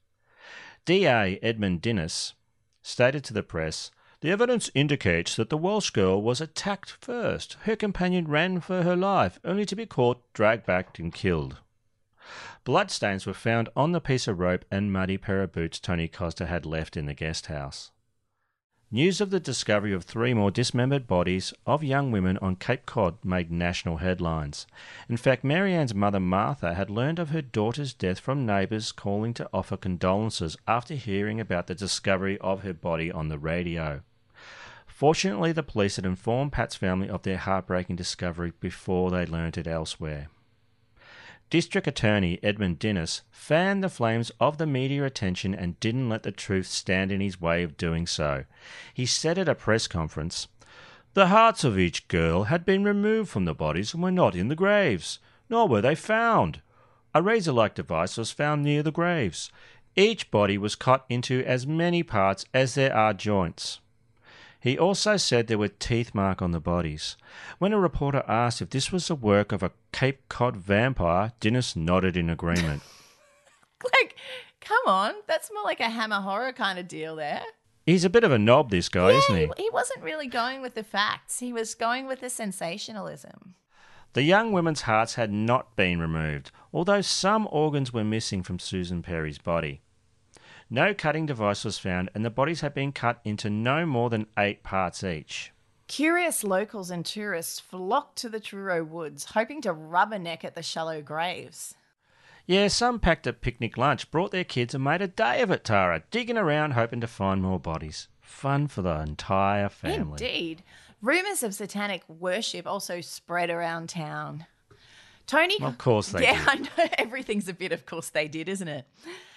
[SPEAKER 12] D A Edmund Dinnis stated to the press, "The evidence indicates that the Walsh girl was attacked first. Her companion ran for her life, only to be caught, dragged back and killed." Bloodstains were found on the piece of rope and muddy pair of boots Tony Costa had left in the guest house. News of the discovery of three more dismembered bodies of young women on Cape Cod made national headlines. In fact, Mary Ann's mother Martha had learned of her daughter's death from neighbours calling to offer condolences after hearing about the discovery of her body on the radio. Fortunately, the police had informed Pat's family of their heartbreaking discovery before they learnt it elsewhere. District Attorney Edmund Dinnis fanned the flames of the media attention and didn't let the truth stand in his way of doing so. He said at a press conference, "The hearts of each girl had been removed from the bodies and were not in the graves, nor were they found. A razor-like device was found near the graves. Each body was cut into as many parts as there are joints." He also said there were teeth marks on the bodies. When a reporter asked if this was the work of a Cape Cod vampire, Dinnis nodded in agreement.
[SPEAKER 2] Like, come on, that's more like a Hammer horror kind of deal there.
[SPEAKER 12] He's a bit of a knob, this guy,
[SPEAKER 2] yeah,
[SPEAKER 12] isn't he?
[SPEAKER 2] he? He wasn't really going with the facts. He was going with the sensationalism.
[SPEAKER 12] The young women's hearts had not been removed, although some organs were missing from Susan Perry's body. No cutting device was found, and the bodies had been cut into no more than eight parts each.
[SPEAKER 2] Curious locals and tourists flocked to the Truro Woods, hoping to rubberneck at the shallow graves.
[SPEAKER 12] Yeah, some packed a picnic lunch, brought their kids and made a day of it, Tara, digging around hoping to find more bodies. Fun for the entire family.
[SPEAKER 2] Indeed. Rumours of satanic worship also spread around town. Tony...
[SPEAKER 12] Well, of course they
[SPEAKER 2] yeah,
[SPEAKER 12] did.
[SPEAKER 2] I know. Everything's a bit of course they did, isn't it?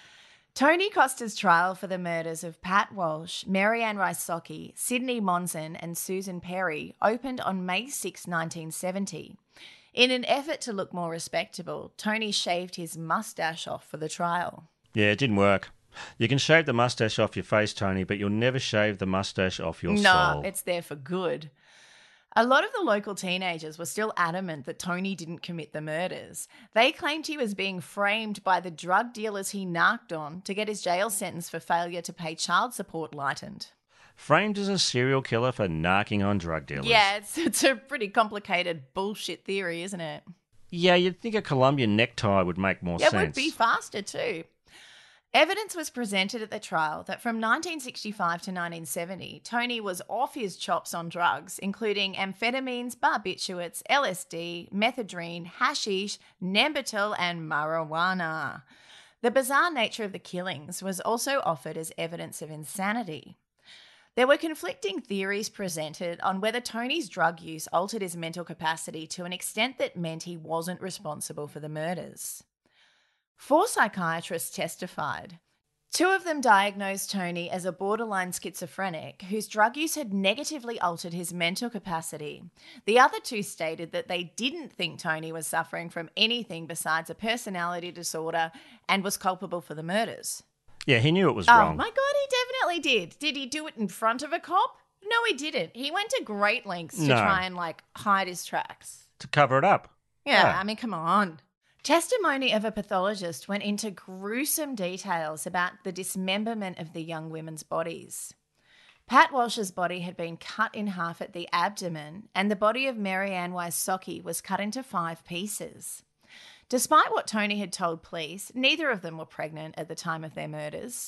[SPEAKER 2] Tony Costa's trial for the murders of Pat Walsh, Mary Ann Wysocki, Sidney Monson and Susan Perry opened on May sixth, nineteen seventy. In an effort to look more respectable, Tony shaved his moustache off for the trial.
[SPEAKER 12] Yeah, it didn't work. You can shave the moustache off your face, Tony, but you'll never shave the moustache off your
[SPEAKER 2] no,
[SPEAKER 12] soul.
[SPEAKER 2] No, it's there for good. A lot of the local teenagers were still adamant that Tony didn't commit the murders. They claimed he was being framed by the drug dealers he narked on to get his jail sentence for failure to pay child support lightened.
[SPEAKER 12] Framed as a serial killer for narking on drug dealers.
[SPEAKER 2] Yeah, it's, it's a pretty complicated bullshit theory, isn't it?
[SPEAKER 12] Yeah, you'd think a Colombian necktie would make more
[SPEAKER 2] yeah,
[SPEAKER 12] sense.
[SPEAKER 2] It would be faster too. Evidence was presented at the trial that from nineteen sixty-five to nineteen seventy, Tony was off his chops on drugs, including amphetamines, barbiturates, L S D, methadone, hashish, Nembutal, and marijuana. The bizarre nature of the killings was also offered as evidence of insanity. There were conflicting theories presented on whether Tony's drug use altered his mental capacity to an extent that meant he wasn't responsible for the murders. Four psychiatrists testified. Two of them diagnosed Tony as a borderline schizophrenic whose drug use had negatively altered his mental capacity. The other two stated that they didn't think Tony was suffering from anything besides a personality disorder and was culpable for the murders.
[SPEAKER 12] Yeah, he knew it was
[SPEAKER 2] oh,
[SPEAKER 12] wrong.
[SPEAKER 2] Oh my God, he definitely did. Did he do it in front of a cop? No, he didn't. He went to great lengths to
[SPEAKER 12] No.
[SPEAKER 2] try and, like, hide his tracks.
[SPEAKER 12] To cover it up.
[SPEAKER 2] Yeah,
[SPEAKER 12] Oh.
[SPEAKER 2] I mean, come on. Testimony of a pathologist went into gruesome details about the dismemberment of the young women's bodies. Pat Walsh's body had been cut in half at the abdomen, and the body of Mary Ann Wysocki was cut into five pieces. Despite what Tony had told police, neither of them were pregnant at the time of their murders.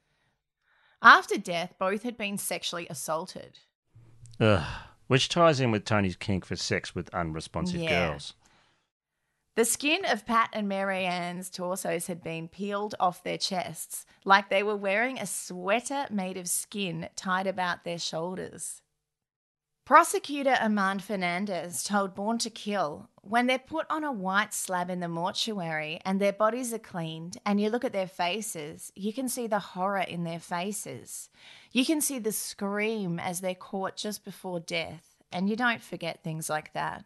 [SPEAKER 2] After death, both had been sexually assaulted.
[SPEAKER 12] Ugh. Which ties in with Tony's kink for sex with unresponsive
[SPEAKER 2] Yeah.
[SPEAKER 12] girls.
[SPEAKER 2] The skin of Pat and Mary Ann's torsos had been peeled off their chests, like they were wearing a sweater made of skin tied about their shoulders. Prosecutor Armand Fernandez told Born to Kill, when they're put on a white slab in the mortuary and their bodies are cleaned and you look at their faces, you can see the horror in their faces. You can see the scream as they're caught just before death, and you don't forget things like that.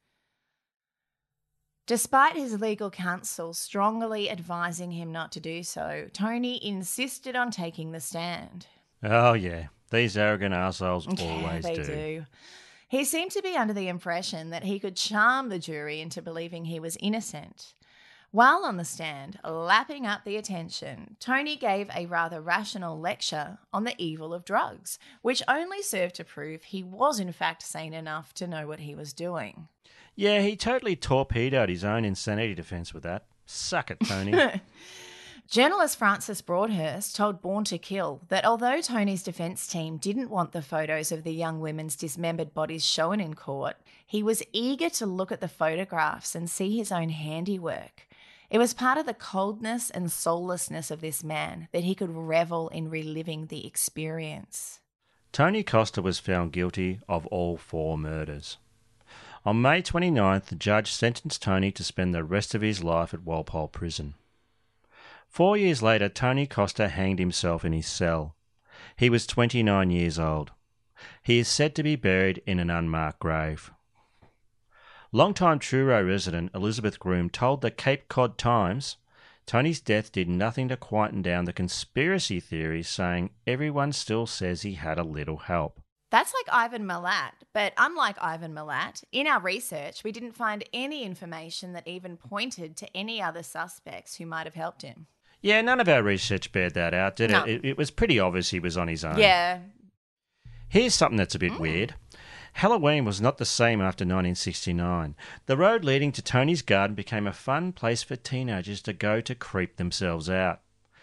[SPEAKER 2] Despite his legal counsel strongly advising him not to do so, Tony insisted on taking the stand.
[SPEAKER 12] Oh, yeah. These arrogant assholes
[SPEAKER 2] Yeah,
[SPEAKER 12] always
[SPEAKER 2] they
[SPEAKER 12] do.
[SPEAKER 2] do. He seemed to be under the impression that he could charm the jury into believing he was innocent. While on the stand, lapping up the attention, Tony gave a rather rational lecture on the evil of drugs, which only served to prove he was in fact sane enough to know what he was doing.
[SPEAKER 12] Yeah, he totally torpedoed his own insanity defence with that. Suck it, Tony.
[SPEAKER 2] Journalist Francis Broadhurst told Born to Kill that although Tony's defence team didn't want the photos of the young women's dismembered bodies shown in court, he was eager to look at the photographs and see his own handiwork. It was part of the coldness and soullessness of this man that he could revel in reliving the experience.
[SPEAKER 12] Tony Costa was found guilty of all four murders. On May twenty-ninth, the judge sentenced Tony to spend the rest of his life at Walpole Prison. Four years later, Tony Costa hanged himself in his cell. He was twenty-nine years old. He is said to be buried in an unmarked grave. Longtime Truro resident Elizabeth Groom told the Cape Cod Times Tony's death did nothing to quieten down the conspiracy theories, saying everyone still says he had a little help.
[SPEAKER 2] That's like Ivan Milat, but unlike Ivan Milat, in our research we didn't find any information that even pointed to any other suspects who might have helped him.
[SPEAKER 12] Yeah, none of our research bared that out, did
[SPEAKER 2] No.
[SPEAKER 12] it? it? It was pretty obvious he was on his own.
[SPEAKER 2] Yeah.
[SPEAKER 12] Here's something that's a bit mm. weird. Halloween was not the same after nineteen sixty-nine. The road leading to Tony's garden became a fun place for teenagers to go to creep themselves out.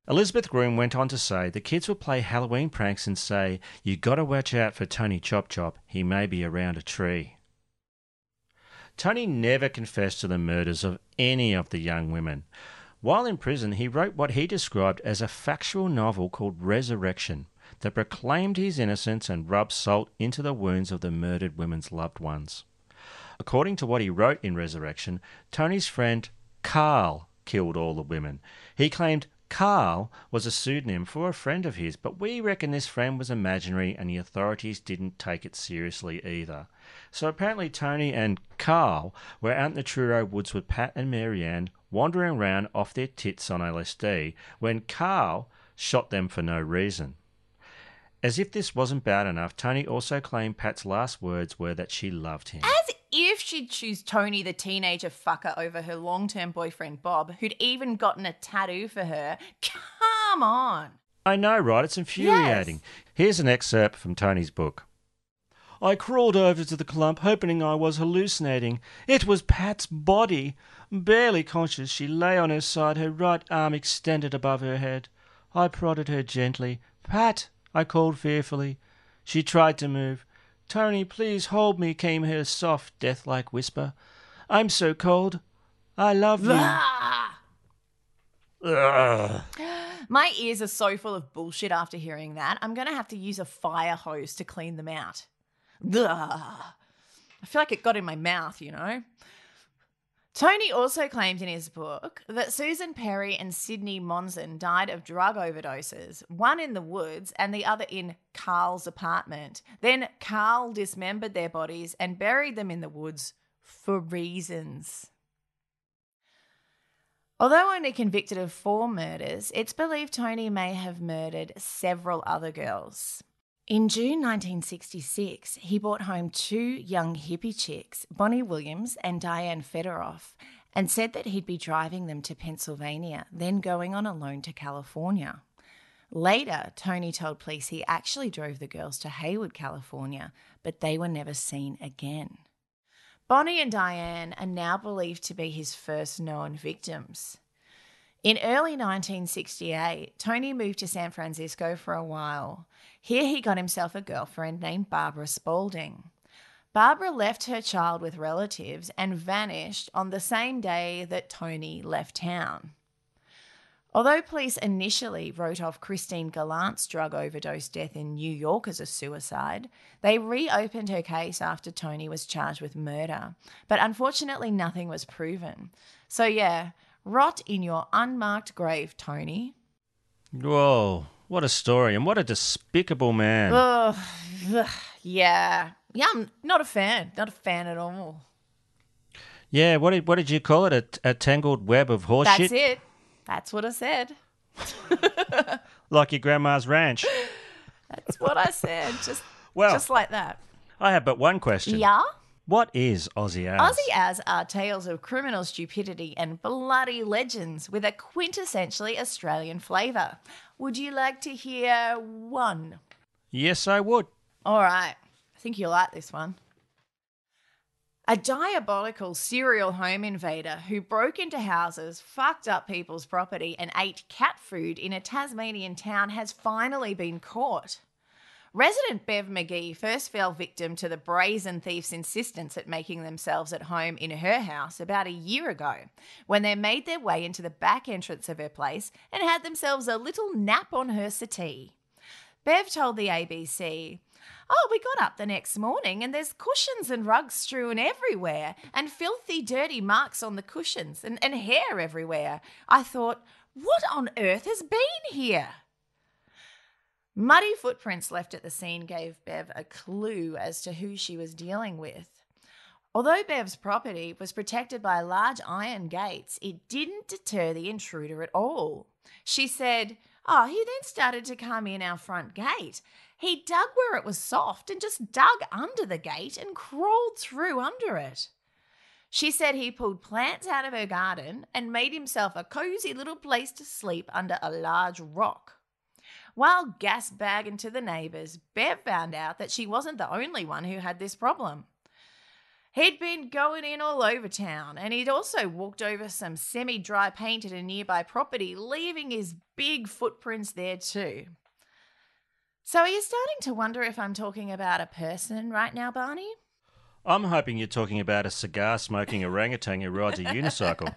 [SPEAKER 12] Elizabeth Groom went on to say the kids would play Halloween pranks and say, "You gotta watch out for Tony Chop Chop, he may be around a tree." Tony never confessed to the murders of any of the young women. While in prison, he wrote what he described as a factual novel called Resurrection that proclaimed his innocence and rubbed salt into the wounds of the murdered women's loved ones. According to what he wrote in Resurrection, Tony's friend Carl killed all the women. He claimed Carl was a pseudonym for a friend of his, but we reckon this friend was imaginary and the authorities didn't take it seriously either. So apparently Tony and Carl were out in the Truro woods with Pat and Marianne, wandering around off their tits on L S D, when Carl shot them for no reason. As if this wasn't bad enough, Tony also claimed Pat's last words were that she loved him.
[SPEAKER 2] As if she'd choose Tony the teenager fucker over her long-term boyfriend Bob, who'd even gotten a tattoo for her. Come on.
[SPEAKER 12] I know, right? It's infuriating. Yes. Here's an excerpt from Tony's book. "I crawled over to the clump, hoping I was hallucinating. It was Pat's body. Barely conscious, she lay on her side, her right arm extended above her head. I prodded her gently. 'Pat!' I called fearfully. She tried to move. 'Tony, please hold me,' came her soft, death-like whisper. 'I'm so cold. I love you.'"
[SPEAKER 2] Ugh. My ears are so full of bullshit after hearing that. I'm going to have to use a fire hose to clean them out. Ugh. I feel like it got in my mouth, you know. Tony also claimed in his book that Susan Perry and Sydney Monson died of drug overdoses, one in the woods and the other in Carl's apartment. Then Carl dismembered their bodies and buried them in the woods for reasons. Although only convicted of four murders, it's believed Tony may have murdered several other girls. In June nineteen sixty-six, he brought home two young hippie chicks, Bonnie Williams and Diane Fedoroff, and said that he'd be driving them to Pennsylvania, then going on a loan to California. Later, Tony told police he actually drove the girls to Hayward, California, but they were never seen again. Bonnie and Diane are now believed to be his first known victims. In early nineteen sixty-eight, Tony moved to San Francisco for a while. Here he got himself a girlfriend named Barbara Spaulding. Barbara left her child with relatives and vanished on the same day that Tony left town. Although police initially wrote off Christine Gallant's drug overdose death in New York as a suicide, they reopened her case after Tony was charged with murder. But unfortunately, nothing was proven. So yeah, rot in your unmarked grave, Tony.
[SPEAKER 12] Whoa, what a story, and what a despicable man.
[SPEAKER 2] Ugh, ugh, yeah. Yeah, I'm not a fan. Not a fan at all.
[SPEAKER 12] Yeah, what did what did you call it? A, a tangled web of horse
[SPEAKER 2] That's
[SPEAKER 12] shit?
[SPEAKER 2] That's it. That's what I said.
[SPEAKER 12] Like your grandma's ranch.
[SPEAKER 2] That's what I said. Just,
[SPEAKER 12] well,
[SPEAKER 2] just like that.
[SPEAKER 12] I have but one question.
[SPEAKER 2] Yeah?
[SPEAKER 12] What is Aussie As?
[SPEAKER 2] Aussie As are tales of criminal stupidity and bloody legends with a quintessentially Australian flavour. Would you like to hear one?
[SPEAKER 12] Yes, I would.
[SPEAKER 2] All right. I think you'll like this one. A diabolical serial home invader who broke into houses, fucked up people's property and ate cat food in a Tasmanian town has finally been caught. Resident Bev McGee first fell victim to the brazen thief's insistence at making themselves at home in her house about a year ago, when they made their way into the back entrance of her place and had themselves a little nap on her settee. Bev told the A B C, "Oh, we got up the next morning and there's cushions and rugs strewn everywhere and filthy, dirty marks on the cushions and, and hair everywhere. I thought, what on earth has been here?" Muddy footprints left at the scene gave Bev a clue as to who she was dealing with. Although Bev's property was protected by large iron gates, it didn't deter the intruder at all. She said, "Oh, he then started to come in our front gate. He dug where it was soft and just dug under the gate and crawled through under it." She said he pulled plants out of her garden and made himself a cosy little place to sleep under a large rock. While gas-bagging to the neighbours, Bev found out that she wasn't the only one who had this problem. He'd been going in all over town, and he'd also walked over some semi-dry paint at a nearby property, leaving his big footprints there too. So are you starting to wonder if I'm talking about a person right now, Barney?
[SPEAKER 12] I'm hoping you're talking about a cigar-smoking orangutan who rides a unicycle.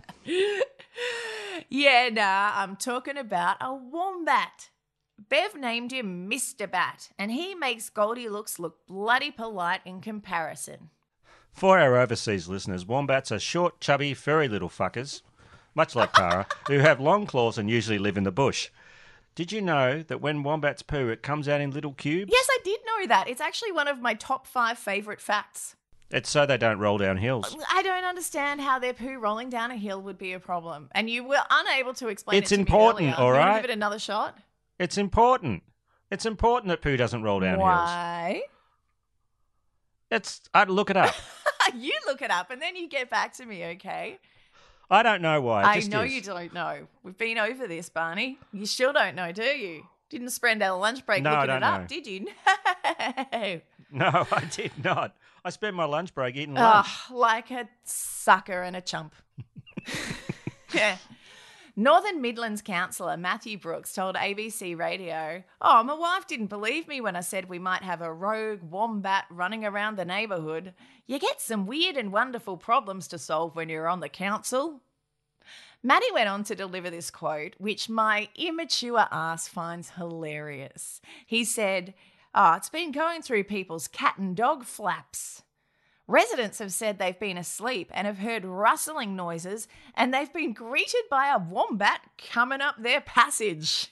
[SPEAKER 2] Yeah, nah, I'm talking about a wombat. Bev named him Mister Bat, and he makes Goldilocks look bloody polite in comparison.
[SPEAKER 12] For our overseas listeners, wombats are short, chubby, furry little fuckers, much like Tara, who have long claws and usually live in the bush. Did you know that when wombats poo, it comes out in little cubes?
[SPEAKER 2] Yes, I did know that. It's actually one of my top five favourite facts.
[SPEAKER 12] It's so they don't roll down hills.
[SPEAKER 2] I don't understand how their poo rolling down a hill would be a problem. And you were unable to explain
[SPEAKER 12] It's
[SPEAKER 2] it to
[SPEAKER 12] important,
[SPEAKER 2] me earlier.
[SPEAKER 12] all
[SPEAKER 2] You wanna
[SPEAKER 12] right?
[SPEAKER 2] give it another shot?
[SPEAKER 12] It's important. It's important that poo doesn't roll down hills.
[SPEAKER 2] Why?
[SPEAKER 12] It's. I'd look it up.
[SPEAKER 2] You look it up and then you get back to me, okay?
[SPEAKER 12] I don't know why. It
[SPEAKER 2] I
[SPEAKER 12] just
[SPEAKER 2] know
[SPEAKER 12] is.
[SPEAKER 2] you don't know. We've been over this, Barney. You still don't know, do you? Didn't spend our lunch break
[SPEAKER 12] No, I
[SPEAKER 2] looking
[SPEAKER 12] don't
[SPEAKER 2] it up,
[SPEAKER 12] know.
[SPEAKER 2] did you? No.
[SPEAKER 12] No, I did not. I spent my lunch break eating lunch.
[SPEAKER 2] Oh, like a sucker and a chump. Yeah. Northern Midlands councillor Matthew Brooks told A B C Radio, "Oh, my wife didn't believe me when I said we might have a rogue wombat running around the neighbourhood. You get some weird and wonderful problems to solve when you're on the council." Matty went on to deliver this quote, which my immature ass finds hilarious. He said, "Oh, it's been going through people's cat and dog flaps. Residents have said they've been asleep and have heard rustling noises, and they've been greeted by a wombat coming up their passage."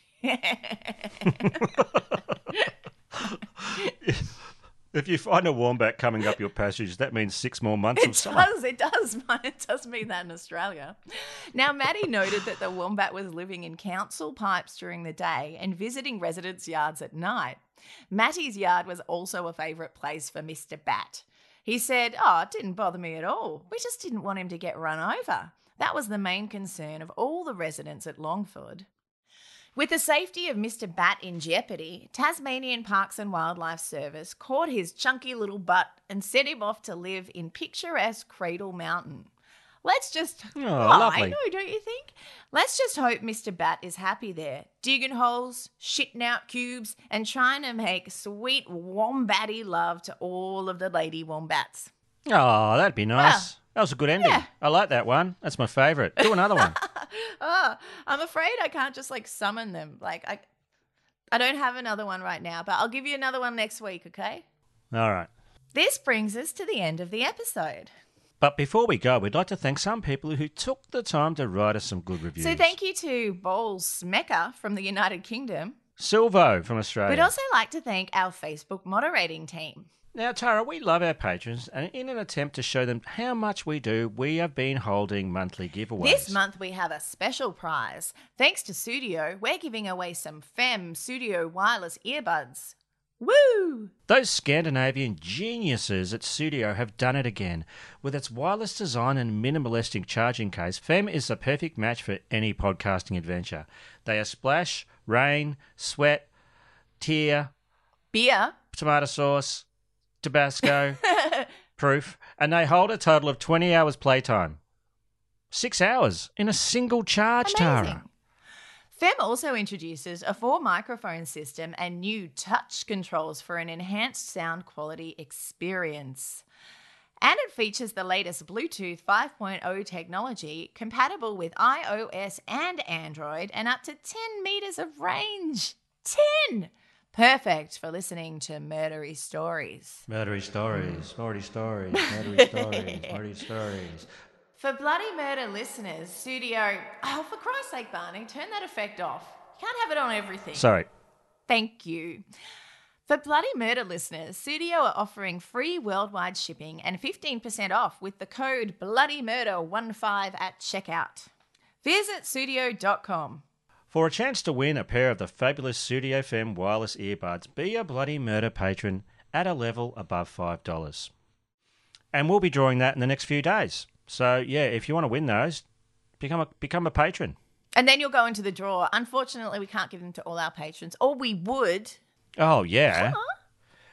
[SPEAKER 12] If you find a wombat coming up your passage, that means six more months of
[SPEAKER 2] It
[SPEAKER 12] summer.
[SPEAKER 2] does, it does. It does mean that in Australia. Now, Maddie noted that the wombat was living in council pipes during the day and visiting residents' yards at night. Matty's yard was also a favourite place for Mister Bat. He said, "Oh, it didn't bother me at all. We just didn't want him to get run over. That was the main concern of all the residents at Longford." With the safety of Mister Bat in jeopardy, Tasmanian Parks and Wildlife Service caught his chunky little butt and sent him off to live in picturesque Cradle Mountain. Let's just...
[SPEAKER 12] Oh,
[SPEAKER 2] I
[SPEAKER 12] lovely.
[SPEAKER 2] know, don't you think? Let's just hope Mister Bat is happy there, digging holes, shitting out cubes, and trying to make sweet wombatty love to all of the lady wombats.
[SPEAKER 12] Oh, that'd be nice.
[SPEAKER 2] Well,
[SPEAKER 12] that was a good ending.
[SPEAKER 2] yeah.
[SPEAKER 12] I like that one. That's my favourite. Do another one.
[SPEAKER 2] Oh, I'm afraid I can't just like summon them. Like I, I don't have another one right now, but I'll give you another one next week, okay?
[SPEAKER 12] All right.
[SPEAKER 2] This brings us to the end of the episode.
[SPEAKER 12] But before we go, we'd like to thank some people who took the time to write us some good reviews.
[SPEAKER 2] So thank you to Bowles Smecker from the United Kingdom.
[SPEAKER 12] Silvo from Australia.
[SPEAKER 2] We'd also like to thank our Facebook moderating team.
[SPEAKER 12] Now, Tara, we love our patrons, and in an attempt to show them how much we do, we have been holding monthly giveaways.
[SPEAKER 2] This month we have a special prize. Thanks to Studio, we're giving away some F E M Studio wireless earbuds. Woo!
[SPEAKER 12] Those Scandinavian geniuses at Studio have done it again. With its wireless design and minimalistic charging case, F E M is the perfect match for any podcasting adventure. They are splash, rain, sweat, tear,
[SPEAKER 2] beer,
[SPEAKER 12] tomato sauce, Tabasco, proof, and they hold a total of twenty hours playtime. Six hours in a single charge,
[SPEAKER 2] Amazing.
[SPEAKER 12] Tara.
[SPEAKER 2] F E M also introduces a four microphone system and new touch controls for an enhanced sound quality experience. And it features the latest Bluetooth five point oh technology compatible with iOS and Android and up to ten metres of range. ten! Perfect for listening to murdery stories.
[SPEAKER 12] Murdery stories, murdery stories, murdery stories, murdery stories.
[SPEAKER 2] For Bloody Murder listeners, Studio... Oh, for Christ's sake, Barney, turn that effect off. You can't have it on everything.
[SPEAKER 12] Sorry.
[SPEAKER 2] Thank you. For Bloody Murder listeners, Studio are offering free worldwide shipping and fifteen percent off with the code Bloody Murder fifteen at checkout. Visit studio dot com.
[SPEAKER 12] For a chance to win a pair of the fabulous Studio F M wireless earbuds, be a Bloody Murder patron at a level above five dollars. And we'll be drawing that in the next few days. So, yeah, if you want to win those, become a become a patron.
[SPEAKER 2] And then you'll go into the draw. Unfortunately, we can't give them to all our patrons. Or we would.
[SPEAKER 12] Oh, yeah.
[SPEAKER 2] Huh?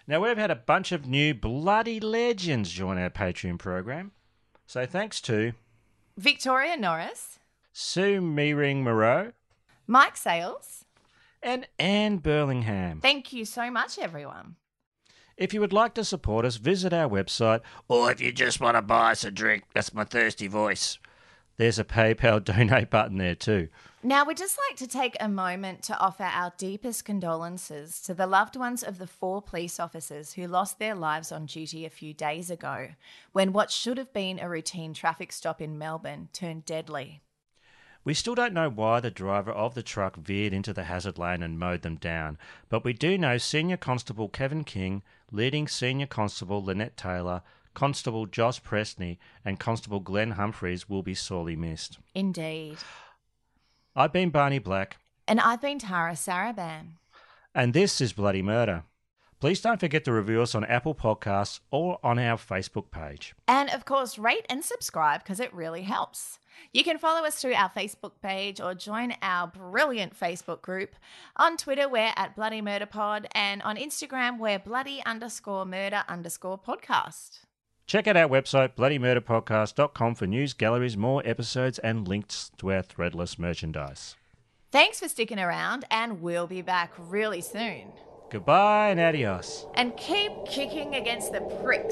[SPEAKER 12] Now, we've had a bunch of new bloody legends join our Patreon program. So thanks to
[SPEAKER 2] Victoria Norris,
[SPEAKER 12] Sue Meering Moreau,
[SPEAKER 2] Mike Sales,
[SPEAKER 12] and Anne Burlingham.
[SPEAKER 2] Thank you so much, everyone.
[SPEAKER 12] If you would like to support us, visit our website, or if you just want to buy us a drink, that's my thirsty voice. There's a PayPal donate button there too.
[SPEAKER 2] Now, we'd just like to take a moment to offer our deepest condolences to the loved ones of the four police officers who lost their lives on duty a few days ago when what should have been a routine traffic stop in Melbourne turned deadly.
[SPEAKER 12] We still don't know why the driver of the truck veered into the hazard lane and mowed them down, but we do know Senior Constable Kevin King, Leading Senior Constable Lynette Taylor, Constable Josh Presney and Constable Glenn Humphreys will be sorely missed.
[SPEAKER 2] Indeed.
[SPEAKER 12] I've been Barney Black.
[SPEAKER 2] And I've been Tara Saraban.
[SPEAKER 12] And this is Bloody Murder. Please don't forget to review us on Apple Podcasts or on our Facebook page.
[SPEAKER 2] And of course, rate and subscribe because it really helps. You can follow us through our Facebook page or join our brilliant Facebook group. On Twitter, we're at Bloody Murder Pod, and on Instagram, we're bloody underscore murder underscore podcast.
[SPEAKER 12] Check out our website, bloody murder podcast dot com, for news, galleries, more episodes, and links to our threadless merchandise.
[SPEAKER 2] Thanks for sticking around, and we'll be back really soon.
[SPEAKER 12] Goodbye and adios.
[SPEAKER 2] And keep kicking against the pricks.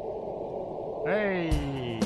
[SPEAKER 12] Hey.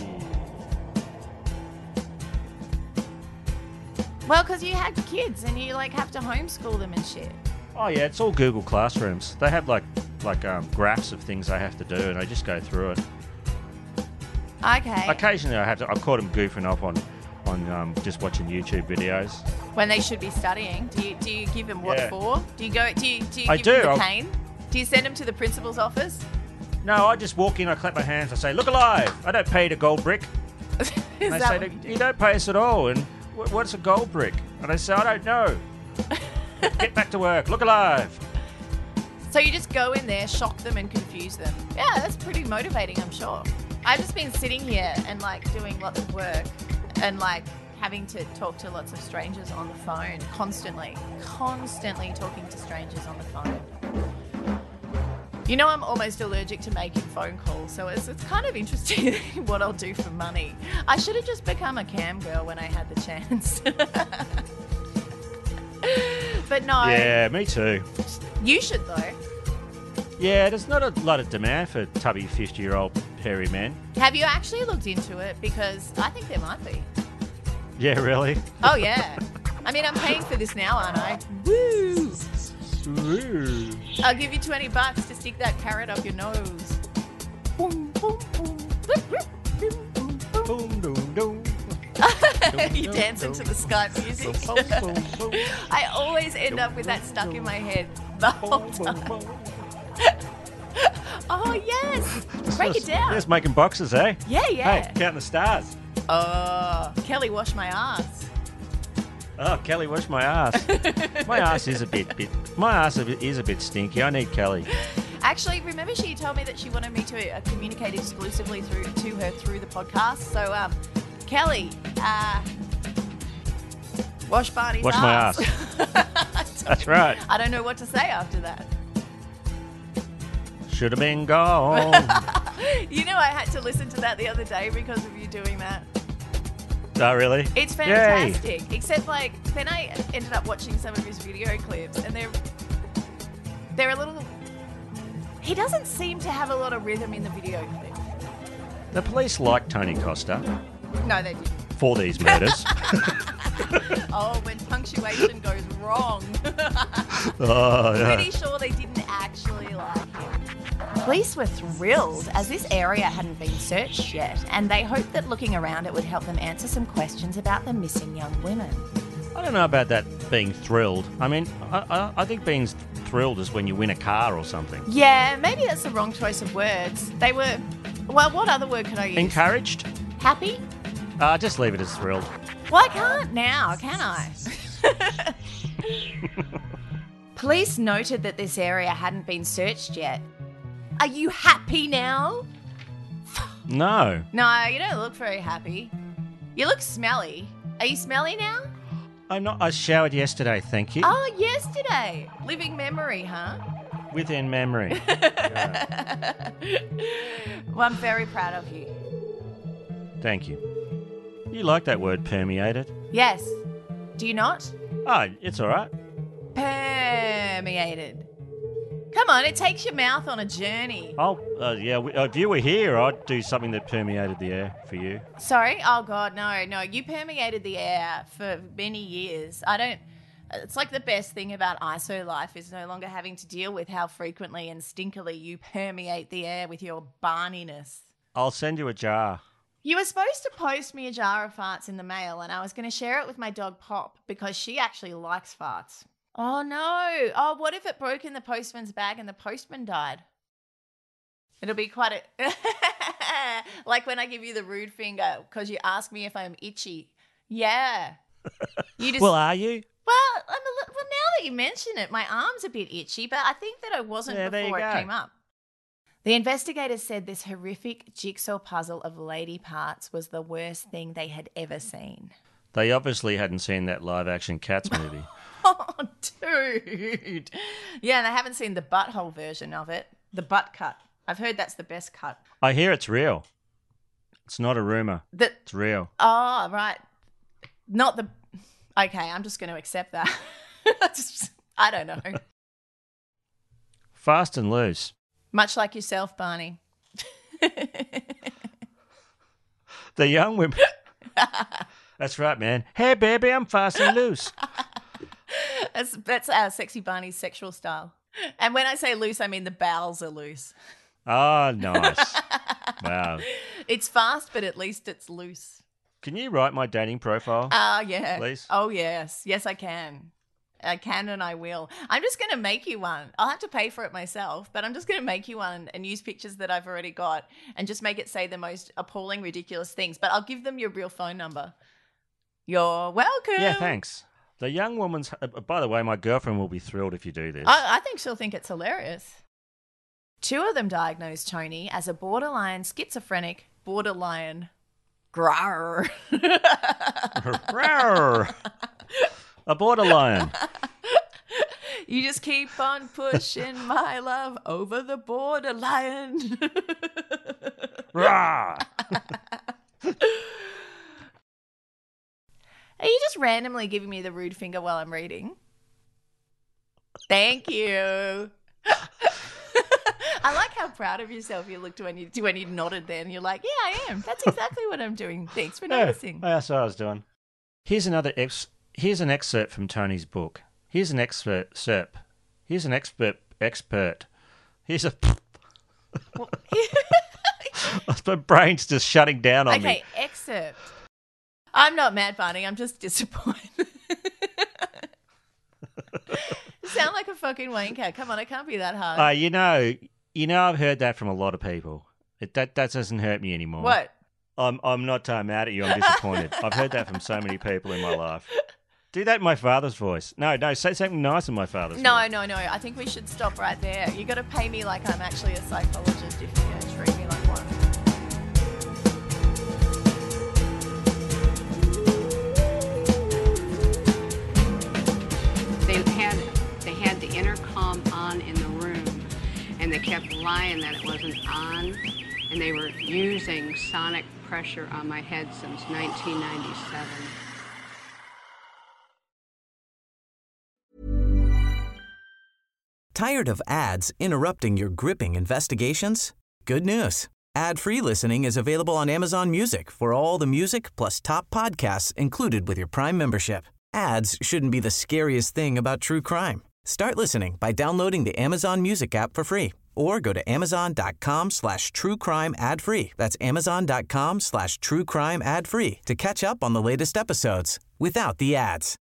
[SPEAKER 2] Well, because you had kids and you like have to homeschool them and shit.
[SPEAKER 12] Oh yeah, it's all Google Classrooms. They have like like um, graphs of things I have to do, and I just go through it.
[SPEAKER 2] Okay.
[SPEAKER 12] Occasionally, I have to. I've caught them goofing off on on um, just watching YouTube videos
[SPEAKER 2] when they should be studying. Do you do you give them what
[SPEAKER 12] yeah.
[SPEAKER 2] for? Do you go? Do you do you
[SPEAKER 12] I
[SPEAKER 2] give
[SPEAKER 12] do.
[SPEAKER 2] them the
[SPEAKER 12] I'll...
[SPEAKER 2] cane? Do you send them to the principal's office?
[SPEAKER 12] No, I just walk in, I clap my hands, I say, "Look alive!" I don't pay the gold brick.
[SPEAKER 2] Is
[SPEAKER 12] and
[SPEAKER 2] that
[SPEAKER 12] they say,
[SPEAKER 2] what you, do?
[SPEAKER 12] "You don't pay us at all." And what's a gold brick? And I say, "I don't know." Get back to work. Look alive.
[SPEAKER 2] So you just go in there, shock them, and confuse them. Yeah, that's pretty motivating, I'm sure. I've just been sitting here and like doing lots of work and like having to talk to lots of strangers on the phone constantly, constantly talking to strangers on the phone. You know, I'm almost allergic to making phone calls, so it's, it's kind of interesting what I'll do for money. I should have just become a cam girl when I had the chance. But no.
[SPEAKER 12] Yeah, me too.
[SPEAKER 2] You should though.
[SPEAKER 12] Yeah, there's not a lot of demand for tubby fifty-year-old hairy men.
[SPEAKER 2] Have you actually looked into it? Because I think there might be.
[SPEAKER 12] Yeah, really?
[SPEAKER 2] Oh, yeah. I mean, I'm paying for this now, aren't I? Woo!
[SPEAKER 12] Woo!
[SPEAKER 2] I'll give you twenty bucks to stick that carrot up your nose. Boom, boom, boom.
[SPEAKER 12] Boom, boom, boom.
[SPEAKER 2] You're dancing to the Skype music. I always end up with that stuck in my head the whole time. Oh, yes. Break it down.
[SPEAKER 12] Just making boxes, eh?
[SPEAKER 2] Yeah, yeah.
[SPEAKER 12] Hey, counting the stars.
[SPEAKER 2] Oh, Kelly, wash my ass.
[SPEAKER 12] Oh, Kelly, wash my ass. My ass is a bit, bit. My ass is a bit stinky. I need Kelly.
[SPEAKER 2] Actually, remember she told me that she wanted me to uh, communicate exclusively through to her through the podcast. So, um, Kelly, uh, wash Barney's
[SPEAKER 12] wash
[SPEAKER 2] ass.
[SPEAKER 12] Wash my ass. That's right.
[SPEAKER 2] I don't know what to say after that.
[SPEAKER 12] Should have been gone.
[SPEAKER 2] You know, I had to listen to that the other day because of you doing that.
[SPEAKER 12] Oh, really?
[SPEAKER 2] It's fantastic. Yay. Except, like, then I ended up watching some of his video clips, and they're they're a little. He doesn't seem to have a lot of rhythm in the video clip.
[SPEAKER 12] The police like Tony Costa.
[SPEAKER 2] No, they didn't.
[SPEAKER 12] For these murders.
[SPEAKER 2] Oh, when punctuation goes wrong.
[SPEAKER 12] Oh, yeah.
[SPEAKER 2] Pretty sure they didn't actually like him. Police were thrilled as this area hadn't been searched yet, and they hoped that looking around it would help them answer some questions about the missing young women.
[SPEAKER 12] I don't know about that being thrilled. I mean, I, I, I think being thrilled is when you win a car or something.
[SPEAKER 2] Yeah, maybe that's the wrong choice of words. They were, well, what other word could I use?
[SPEAKER 12] Encouraged?
[SPEAKER 2] Happy?
[SPEAKER 12] Uh, just leave it as thrilled.
[SPEAKER 2] Well, I can't now, can I? Police noted that this area hadn't been searched yet. Are you happy now?
[SPEAKER 12] No.
[SPEAKER 2] No, you don't look very happy. You look smelly. Are you smelly now?
[SPEAKER 12] I'm not. I showered yesterday, thank you.
[SPEAKER 2] Oh, yesterday. Living memory, huh?
[SPEAKER 12] Within memory. Yeah.
[SPEAKER 2] Well, I'm very proud of you.
[SPEAKER 12] Thank you. You like that word, permeated?
[SPEAKER 2] Yes. Do you not?
[SPEAKER 12] Oh, it's all right.
[SPEAKER 2] Permeated. Come on, it takes your mouth on a journey.
[SPEAKER 12] Oh, uh, yeah. We, uh, if you were here, I'd do something that permeated the air for you.
[SPEAKER 2] Sorry? Oh, God, no, no. You permeated the air for many years. I don't... It's like the best thing about I S O life is no longer having to deal with how frequently and stinkily you permeate the air with your barniness.
[SPEAKER 12] I'll send you a jar.
[SPEAKER 2] You were supposed to post me a jar of farts in the mail, and I was going to share it with my dog Pop because she actually likes farts. Oh, no. Oh, what if it broke in the postman's bag and the postman died? It'll be quite a... like when I give you the rude finger because you ask me if I'm itchy. Yeah. You just...
[SPEAKER 12] Well, are you?
[SPEAKER 2] Well, I'm a li- well, now that you mention it, my arm's a bit itchy, but I think that I wasn't
[SPEAKER 12] Yeah, there you
[SPEAKER 2] before it
[SPEAKER 12] go.
[SPEAKER 2] came up. The investigators said this horrific jigsaw puzzle of lady parts was the worst thing they had ever seen.
[SPEAKER 12] They obviously hadn't seen that live-action Cats movie.
[SPEAKER 2] Oh, dude. Yeah, and they haven't seen the butthole version of it, the butt cut. I've heard that's the best cut.
[SPEAKER 12] I hear it's real. It's not a rumour.
[SPEAKER 2] The-
[SPEAKER 12] It's real.
[SPEAKER 2] Oh, right. Not the... Okay, I'm just going to accept that. Just- I don't know.
[SPEAKER 12] Fast and loose.
[SPEAKER 2] Much like yourself, Barney.
[SPEAKER 12] The young women... That's right, man. Hey, baby, I'm fast and loose.
[SPEAKER 2] That's, that's our sexy Barney's sexual style. And when I say loose, I mean the bowels are loose.
[SPEAKER 12] Oh, nice. Wow.
[SPEAKER 2] It's fast, but at least it's loose.
[SPEAKER 12] Can you write my dating profile?
[SPEAKER 2] Ah, yeah.
[SPEAKER 12] Please?
[SPEAKER 2] Oh, yes. Yes, I can. I can and I will. I'm just going to make you one. I'll have to pay for it myself, but I'm just going to make you one and use pictures that I've already got and just make it say the most appalling, ridiculous things. But I'll give them your real phone number. You're welcome.
[SPEAKER 12] Yeah, thanks. The young woman's... Uh, by the way, my girlfriend will be thrilled if you do this.
[SPEAKER 2] I, I think she'll think it's hilarious. Two of them diagnosed Tony as a borderline schizophrenic borderline grrr.
[SPEAKER 12] Grrr. A borderline.
[SPEAKER 2] You just keep on pushing my love over the borderline.
[SPEAKER 12] Rah.
[SPEAKER 2] Are you just randomly giving me the rude finger while I'm reading? Thank you. I like how proud of yourself you looked when you when you nodded then. You're like, yeah, I am. That's exactly what I'm doing. Thanks for noticing.
[SPEAKER 12] Yeah, that's what I was doing. Here's another ex- Here's an excerpt from Tony's book. Here's an excerpt. Serp. Here's an expert. Expert. Here's a. My brain's just shutting down on
[SPEAKER 2] okay,
[SPEAKER 12] me.
[SPEAKER 2] Okay, excerpt. I'm not mad, Barney. I'm just disappointed. You sound like a fucking wanker. Come on, it can't be that hard.
[SPEAKER 12] Uh, you know, you know, I've heard that from a lot of people. It, that that doesn't hurt me anymore.
[SPEAKER 2] What?
[SPEAKER 12] I'm I'm not uh, mad at you. I'm disappointed. I've heard that from so many people in my life. Do that in my father's voice. No, no, say something nice in my father's
[SPEAKER 2] no,
[SPEAKER 12] voice.
[SPEAKER 2] No, no, no. I think we should stop right there. You got to pay me like I'm actually a psychologist if you're going to treat me like one.
[SPEAKER 15] They had they had the intercom on in the room, and they kept lying that it wasn't on, and they were using sonic pressure on my head since nineteen ninety-seven.
[SPEAKER 13] Tired of ads interrupting your gripping investigations? Good news. Ad-free listening is available on Amazon Music for all the music plus top podcasts included with your Prime membership. Ads shouldn't be the scariest thing about true crime. Start listening by downloading the Amazon Music app for free or go to amazon.com slash true crime ad free. That's amazon.com slash true crime ad free to catch up on the latest episodes without the ads.